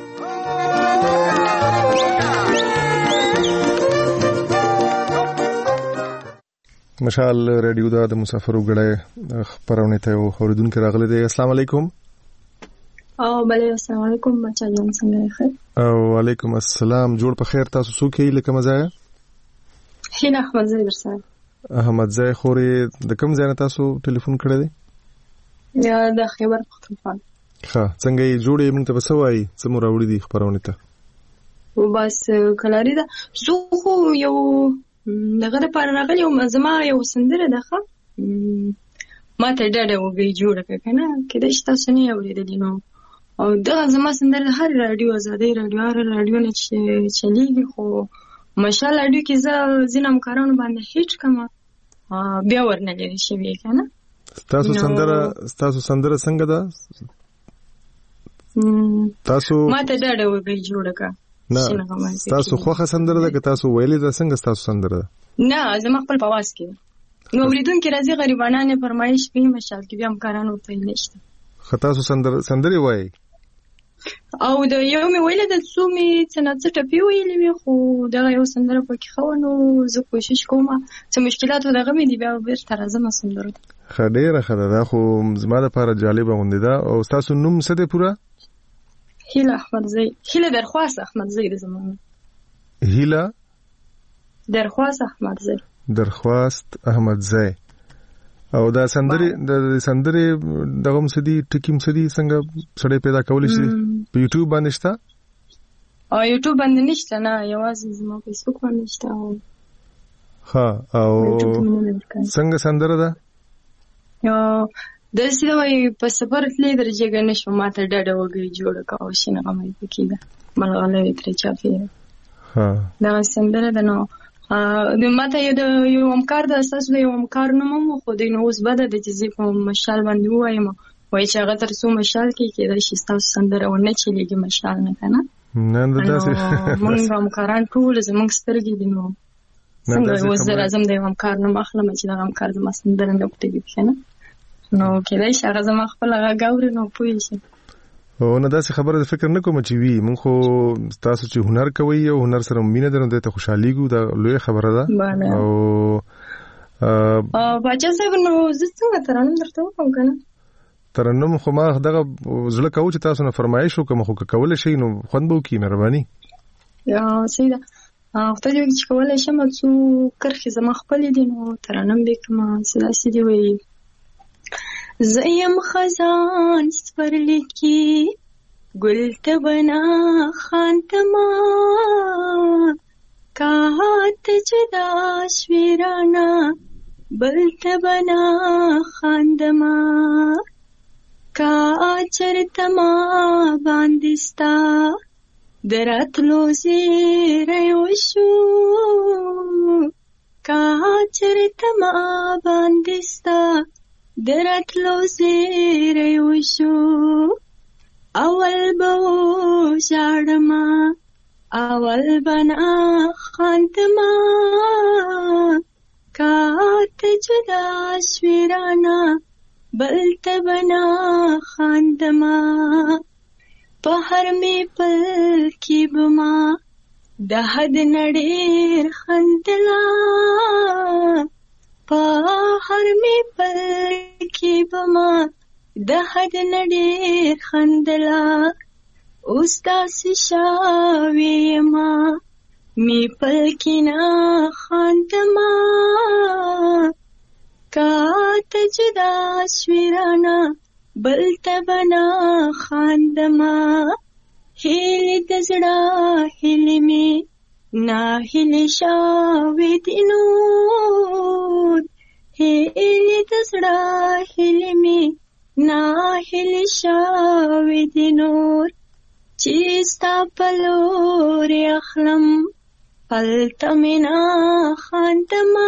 [SPEAKER 1] مشال ریډیو دا د مسافرو غړې خبرونه ته اوریدونکو راغلي دي. السلام علیکم.
[SPEAKER 18] او بله السلام علیکم بچا جان څنګه ښه؟
[SPEAKER 1] او وعلیکم السلام. جوړ په خیر. تاسو څوک یې لکه مزه؟
[SPEAKER 18] هیله احمد زای درسره.
[SPEAKER 1] احمد زای خوري د کوم ځای نه تاسو ټلیفون کړی دی؟
[SPEAKER 18] یا د خیبر پختونخوا.
[SPEAKER 1] ښه څنګه یې جوړې موږ ته څه وایي څه مو راوړي دي خپرونې ته؟
[SPEAKER 18] بس کلاري ده زه خو یو دغه لپاره راغلی یم زما یو سندره ده ښه ما ته ډډه وږی جوړه کړه که نه کېدای شي تاسو نه یې اورېدلي نو او دغه زما سندره د هر راډیو ازادۍ راډیو هر راډیو نه چې چلیږي خو مشال راډیو کې زه ځینې همکارانو باندې هیټ کړم بیا ورنه لرې شوې که نه.
[SPEAKER 1] ستاسو سندره ستاسو سندره څنګه ده؟ تاسو
[SPEAKER 18] ما ته ډډه وږی جوړه کړه.
[SPEAKER 1] نه ستاسو خوښه سندره ده که تاسو ویلې ده څنګه ستاسو سندره ده؟
[SPEAKER 18] نه زما خپل په واس کې نو اوریدونکي راځي غریبانان یې فرمایش کوي مشال کې بیا همکارانو ورته نشته.
[SPEAKER 1] ښه تاسو سندره سندرې وایي
[SPEAKER 18] او د یو مې ویلې ده څو مې څه نه څه ټپې ویلې وي خو دغه یو سندره پکې ښه وه نو زه کوشش کوم څه مشکلات و دغه مې دي بیا بېرته راځم سندرو ته.
[SPEAKER 1] ښه ډېره ښه ده دا خو زما دپاره جالبه غوندې ده. او ستاسو نوم څه دی پوره؟
[SPEAKER 18] هیله احمدزی. هیله درخواست احمدزی ده زما.
[SPEAKER 1] هیله
[SPEAKER 18] درخواست احمدزی.
[SPEAKER 1] درخواست احمدزی. او دا سندري د سندري دغه مسدي ټکی مسدي څنګه سړی پیدا کولی شي په یوټیوب باندې شته؟
[SPEAKER 18] او یوټیوب باندې نشته نه یوازې زما فیسبوک باندې شته.
[SPEAKER 1] ها او څنګه سندره ده؟
[SPEAKER 18] یو د سیدوي په سفر تلې درجه نشو ماته ډډه وګړي جوړ کاو شنه غمې پکې ده ملغلې تر چافي.
[SPEAKER 1] ها
[SPEAKER 18] دا سندره ده نو د ماته یو همکار د اساس د یو همکار نوم خو د نو اوس بده د جزې په مشال باندې وایم وای چې هغه تر څو مشال کې کېدای شي تاسو سندره ونه چلیږي مشال نه کنه
[SPEAKER 1] نه دا څه
[SPEAKER 18] مونږ همکاران ټول زمونږ سترګې دي نو څنګه اوس راځم د همکار نوم اخلم چې د همکار د مسندره نه پټي کنه نو کېدای شي هغه زما خپل هغه غوړ نو پوي شي.
[SPEAKER 1] او نه داسې خبره د فکر نه کوم چې وی مونږ خو تاسو چې هنر کوي او هنر سره مینه درنده ته خوشحاليګو دا لوی خبره ده. او
[SPEAKER 18] ا باچا صاحب نو زه څنګه ترانم درته وکم کنه
[SPEAKER 1] ترنم خو ما دغه زړه کوم چې تاسو نه فرمایش وکم خو کول شي نو خوند به وکي مهرباني.
[SPEAKER 18] یا سیده وخت دې چې کولای شم څو کرخي زما خپل دي نو ترانم به کما سلاسي دی وی زیم خزان سپرلیکی گل تبنا خانتما کات جدا شویرانا بل تبنا خاندما کا چرتما باندستا دراتلو زیریوشو کا چرتما باندستا دراتلو زیره وشو اول بو شاړما اول بنا خاندما کات جدا شویرانا بلت بنا خاندما پهر می پل کی بما دهد نډیر خندلا پهر می پل کی بما دهد نډیر خندلا اوستاس شاوی ما می پل کی نا خندما کات جدا شویرانا بلت بنا خاندما هیلی دزڑا هیلی می نا هیلی شاوی دینود هیلی دزڑا هیلی می نا هیلی شاوی دینود چیستا پلوری اخلم پلتا منا خاندما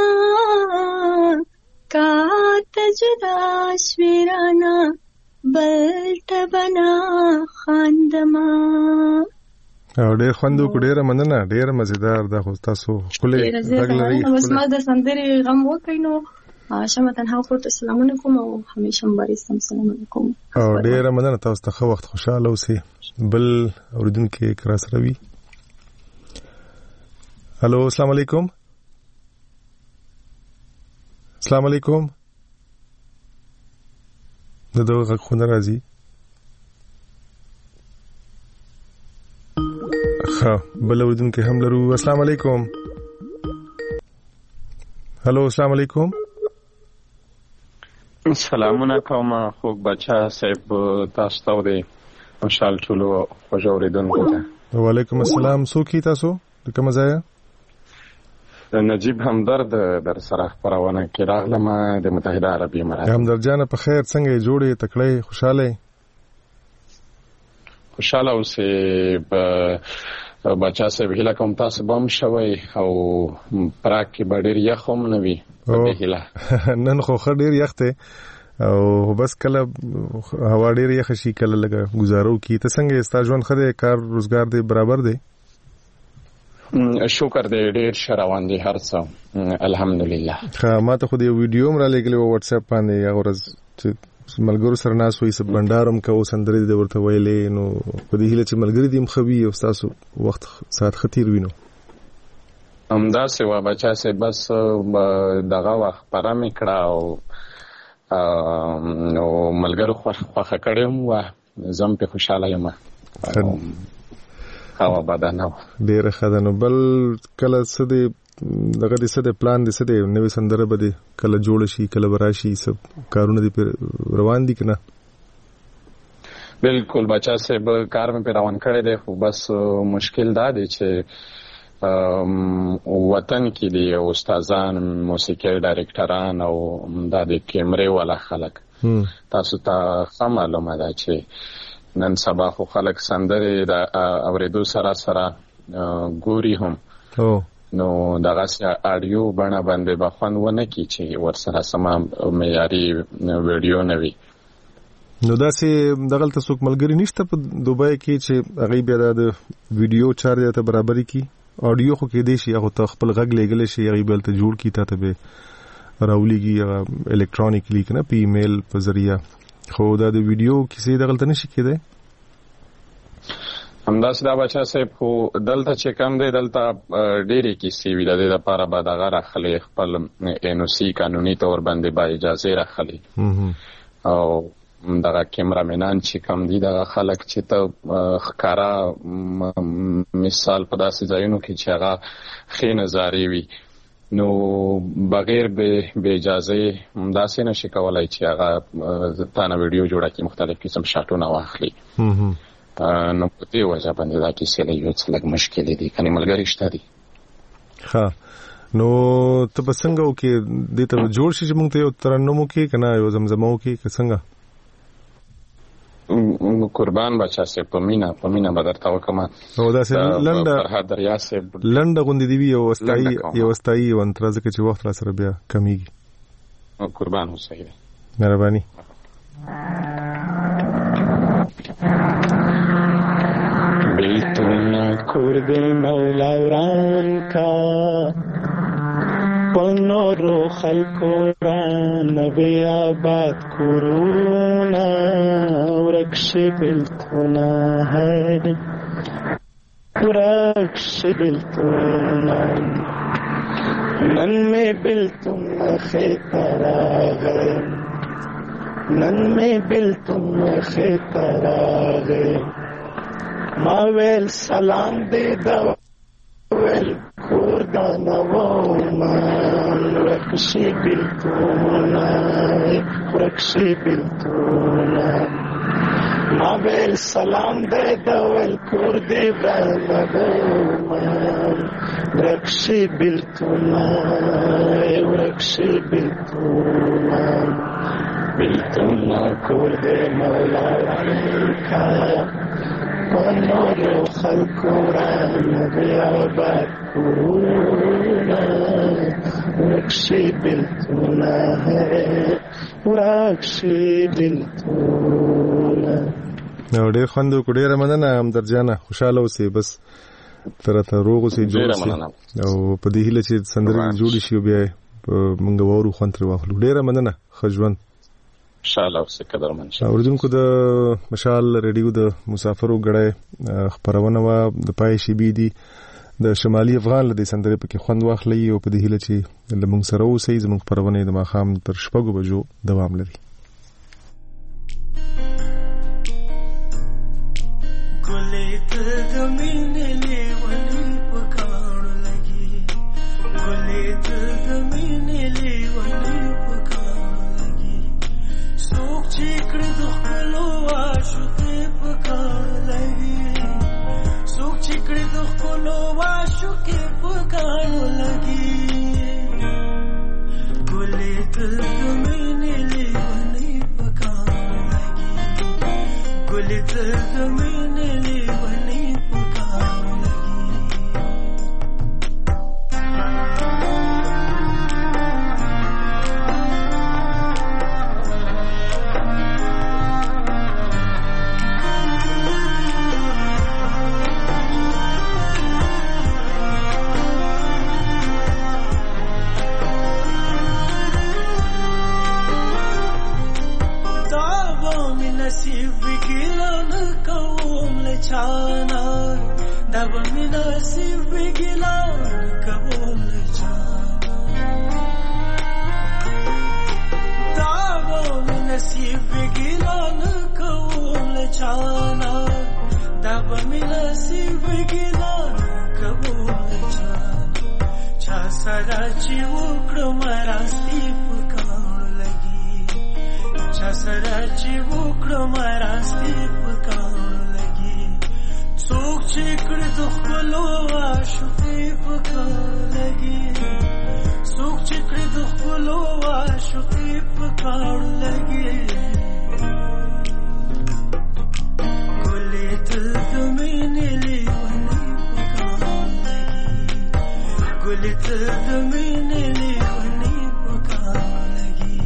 [SPEAKER 18] کات جدا شویرانا بلتا بنا خاندما.
[SPEAKER 1] او ډېر خوندو کو ډېر مننه ډېر مزیدار دا خو تاسو خپل دغلري
[SPEAKER 18] اوس ما د سندري غم وکړ نو شمه تنها خورت السلام علیکم او همیشه مبارسم السلام علیکم.
[SPEAKER 1] او ډېر مننه تاسو ته خو وخت خوشاله اوسئ. بل اوریدونکو کرا سره وی. الو السلام علیکم. السلام علیکم. دغه خونه راځي. ها بل اوریدونکو هم لرو. السلام علیکم. هلو السلام علیکم.
[SPEAKER 19] سلامونه کوم خوږ بچا صاحب تاسو ته د خوشحال ټولو خوږ اوریدونکو ته.
[SPEAKER 1] وعلیکم السلام. څوک تاسو د کوم ځای؟
[SPEAKER 19] نجیب همدرد در سره خبرونه کې راغلم د متحده عربي امارات.
[SPEAKER 1] همدرد جان په خیر څنګه جوړې تکړه خوشاله
[SPEAKER 19] خوشاله اوسې بچا صاحب هیله کوم تاسو بم شوي او پراک کې ډېر یخ هم نه وي
[SPEAKER 1] نن خو خ ډېر یخ ته او بس کله هوا ډېر یخ شي کله لګه گزارو کی ته څنګه ستا ژوند خره کار روزګار دی برابر دی؟
[SPEAKER 19] شکر دې ډېر شروان دي هر څه الحمدلله.
[SPEAKER 1] ښه ما ته خو دې ویډیو مر لګلې و واتس اپ باندې یا ورځ ملګرو سره ناس وې سب بندارم کو سندري دې ورته ویلې نو په دې هله چې ملګری دې مخوي او تاسو وخت سات خطیر وینو
[SPEAKER 19] همدا سوا بچا سه بس دغه وخت پرم کړه او نو ملګرو خوخه کړم و زم په خوشاله یم هوا بدنه
[SPEAKER 1] ډیره خدانو بل کله څه دې دغه دې څه دې پلان دې څه دې نوې سندره به دې کله جوړ شي کله براشي سب کارونه دې روان دي کنه؟
[SPEAKER 19] بالکل بچا سه به کار مې روان کړی دی خو بس مشکل دا دی چې وطن کې دي استادان موسیقي ډایرکټران او دا د کیمرې والا خلک تاسو ته معلومه ده چې نن سبا خو خلک سندره د اوریدو سره سره ګوري هم نو دغه اډیو بڼه باندې بخون ونه کی چې ور سره سم معیاري ویډیو نه وي.
[SPEAKER 1] نو دا سه دغه تاسو ملګری نشته په دوبای کې چې هغه بیا د ویډیو چارج ته برابرۍ کی اډیو خو کې دی شي هغه ته خپل غږ لګل شي هغه بل ته جوړ کی ته به راولېږي الکترونیکلی کنه په ایمیل په ذریعہ خو دا د ویډیو کیسې دغه ته نشي کېده.
[SPEAKER 19] همداس دا بچا صاحب خو دلته چې کم دی دلته ډېرې کیسې وي د دې لپاره به دغه راخلي خپل ان او سی قانوني تور باندې با اجازه راخلي او دغه کیمرامنان چې کم دي دغه خلک چې ته ښکارا مثال په داسې ځایونو کې چې هغه ښې نظارې وي نو بغیر به به اجازه همداسې نشي کولای چې هغه تانه ویډیو جوړه کړي مختلف قسم شاټونه واخلي نو په دې وجه باندې دا کیسې له یو څه لږ مشکل دي کني ملګری شته دي.
[SPEAKER 1] ها نو ته په څنګه وکي دې ته جوړ شي چې موږ ته یو ترنمو کې کنه یو زمزمو کې څنګه
[SPEAKER 19] قربان بچا سه په مینا په مینا بدر تا وکما
[SPEAKER 1] او دا سه لنډه
[SPEAKER 19] دریا سه
[SPEAKER 1] لنډه غوندې دی یو واستای یو واستای وانترازه کې چې وخت را سره بیا کمیږي.
[SPEAKER 19] قربان حسین
[SPEAKER 1] مهرباني.
[SPEAKER 15] بیتونه کرد مولا وران کا پنورو خلکو ران نبی آباد کرونا ورکش بیلتونه هر ورکش بیلتونه نن میں بیلتونه خیطر آگئے نن میں بیلتونه خیطر آگئے ماویل سلام دے دویل کوردانا وومان رکشی بیلتونا رکشی بیلتونا ماویل سلام دے دویل کوردی بانا وومان رکشی بیلتونا رکشی بیلتونا بیلتونا کوردی مولا رکا ونور خلق رانا بيعباد كورونا وركشي بلتونا وركشي بلتونا
[SPEAKER 1] نو ډېر خوند وکړ ډېر مننه همدرد جانه خوشاله اوسې بس تر ته روغ اوسې جوړ شي او په دې هیله چې سندرې جوړ شي بیا موږ وورو خوند تر واخلو ډېر مننه خجوند
[SPEAKER 19] انشاءالله اوسې قدرمن
[SPEAKER 1] شه اوریدونکو د مشال ریډیو د مسافرو غړې خبرونه وا د پای شي بي دي د شمالي افغان لدې سندرې پکې خوند واخلي او په دې هیله چې لمونږ سره اوسې زموږ خبرونه د ماخام تر شپږو بجو دوام لري.
[SPEAKER 15] ګلې ته د مینې لیونی په کاڼو لګي ګلې ته د مینې لیونی په کاڼو لګي عاشقې پکار لګي څوک چې کړي د خپلو عاشقې پکار لګي ګلې تل د مینې لیونۍ پکار لګي ګلې تل د مینې لیونۍ پکار چانا دب می نصیب بگیلا کبوم چانا دب می نصیب بگیلا کبوم چانا دب می نصیب بگیلا کبوم چانا چا سدا چی وکړو مراستی پکار لګي چا سدا چی وکړو مراستی پکار څوک چې کړي د خپلو عاشقې پکار لګي څوک چې کړي د خپلو عاشقې پکار لګي ګلې تل د مینې لیونۍ پکار لګي ګلې تل د مینې لیونۍ پکار لګي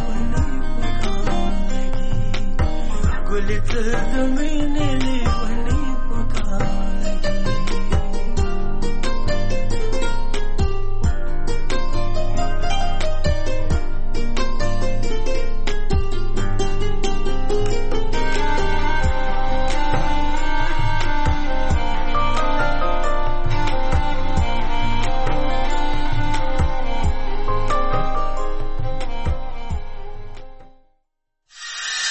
[SPEAKER 15] ګلې ته د مینې لیونۍ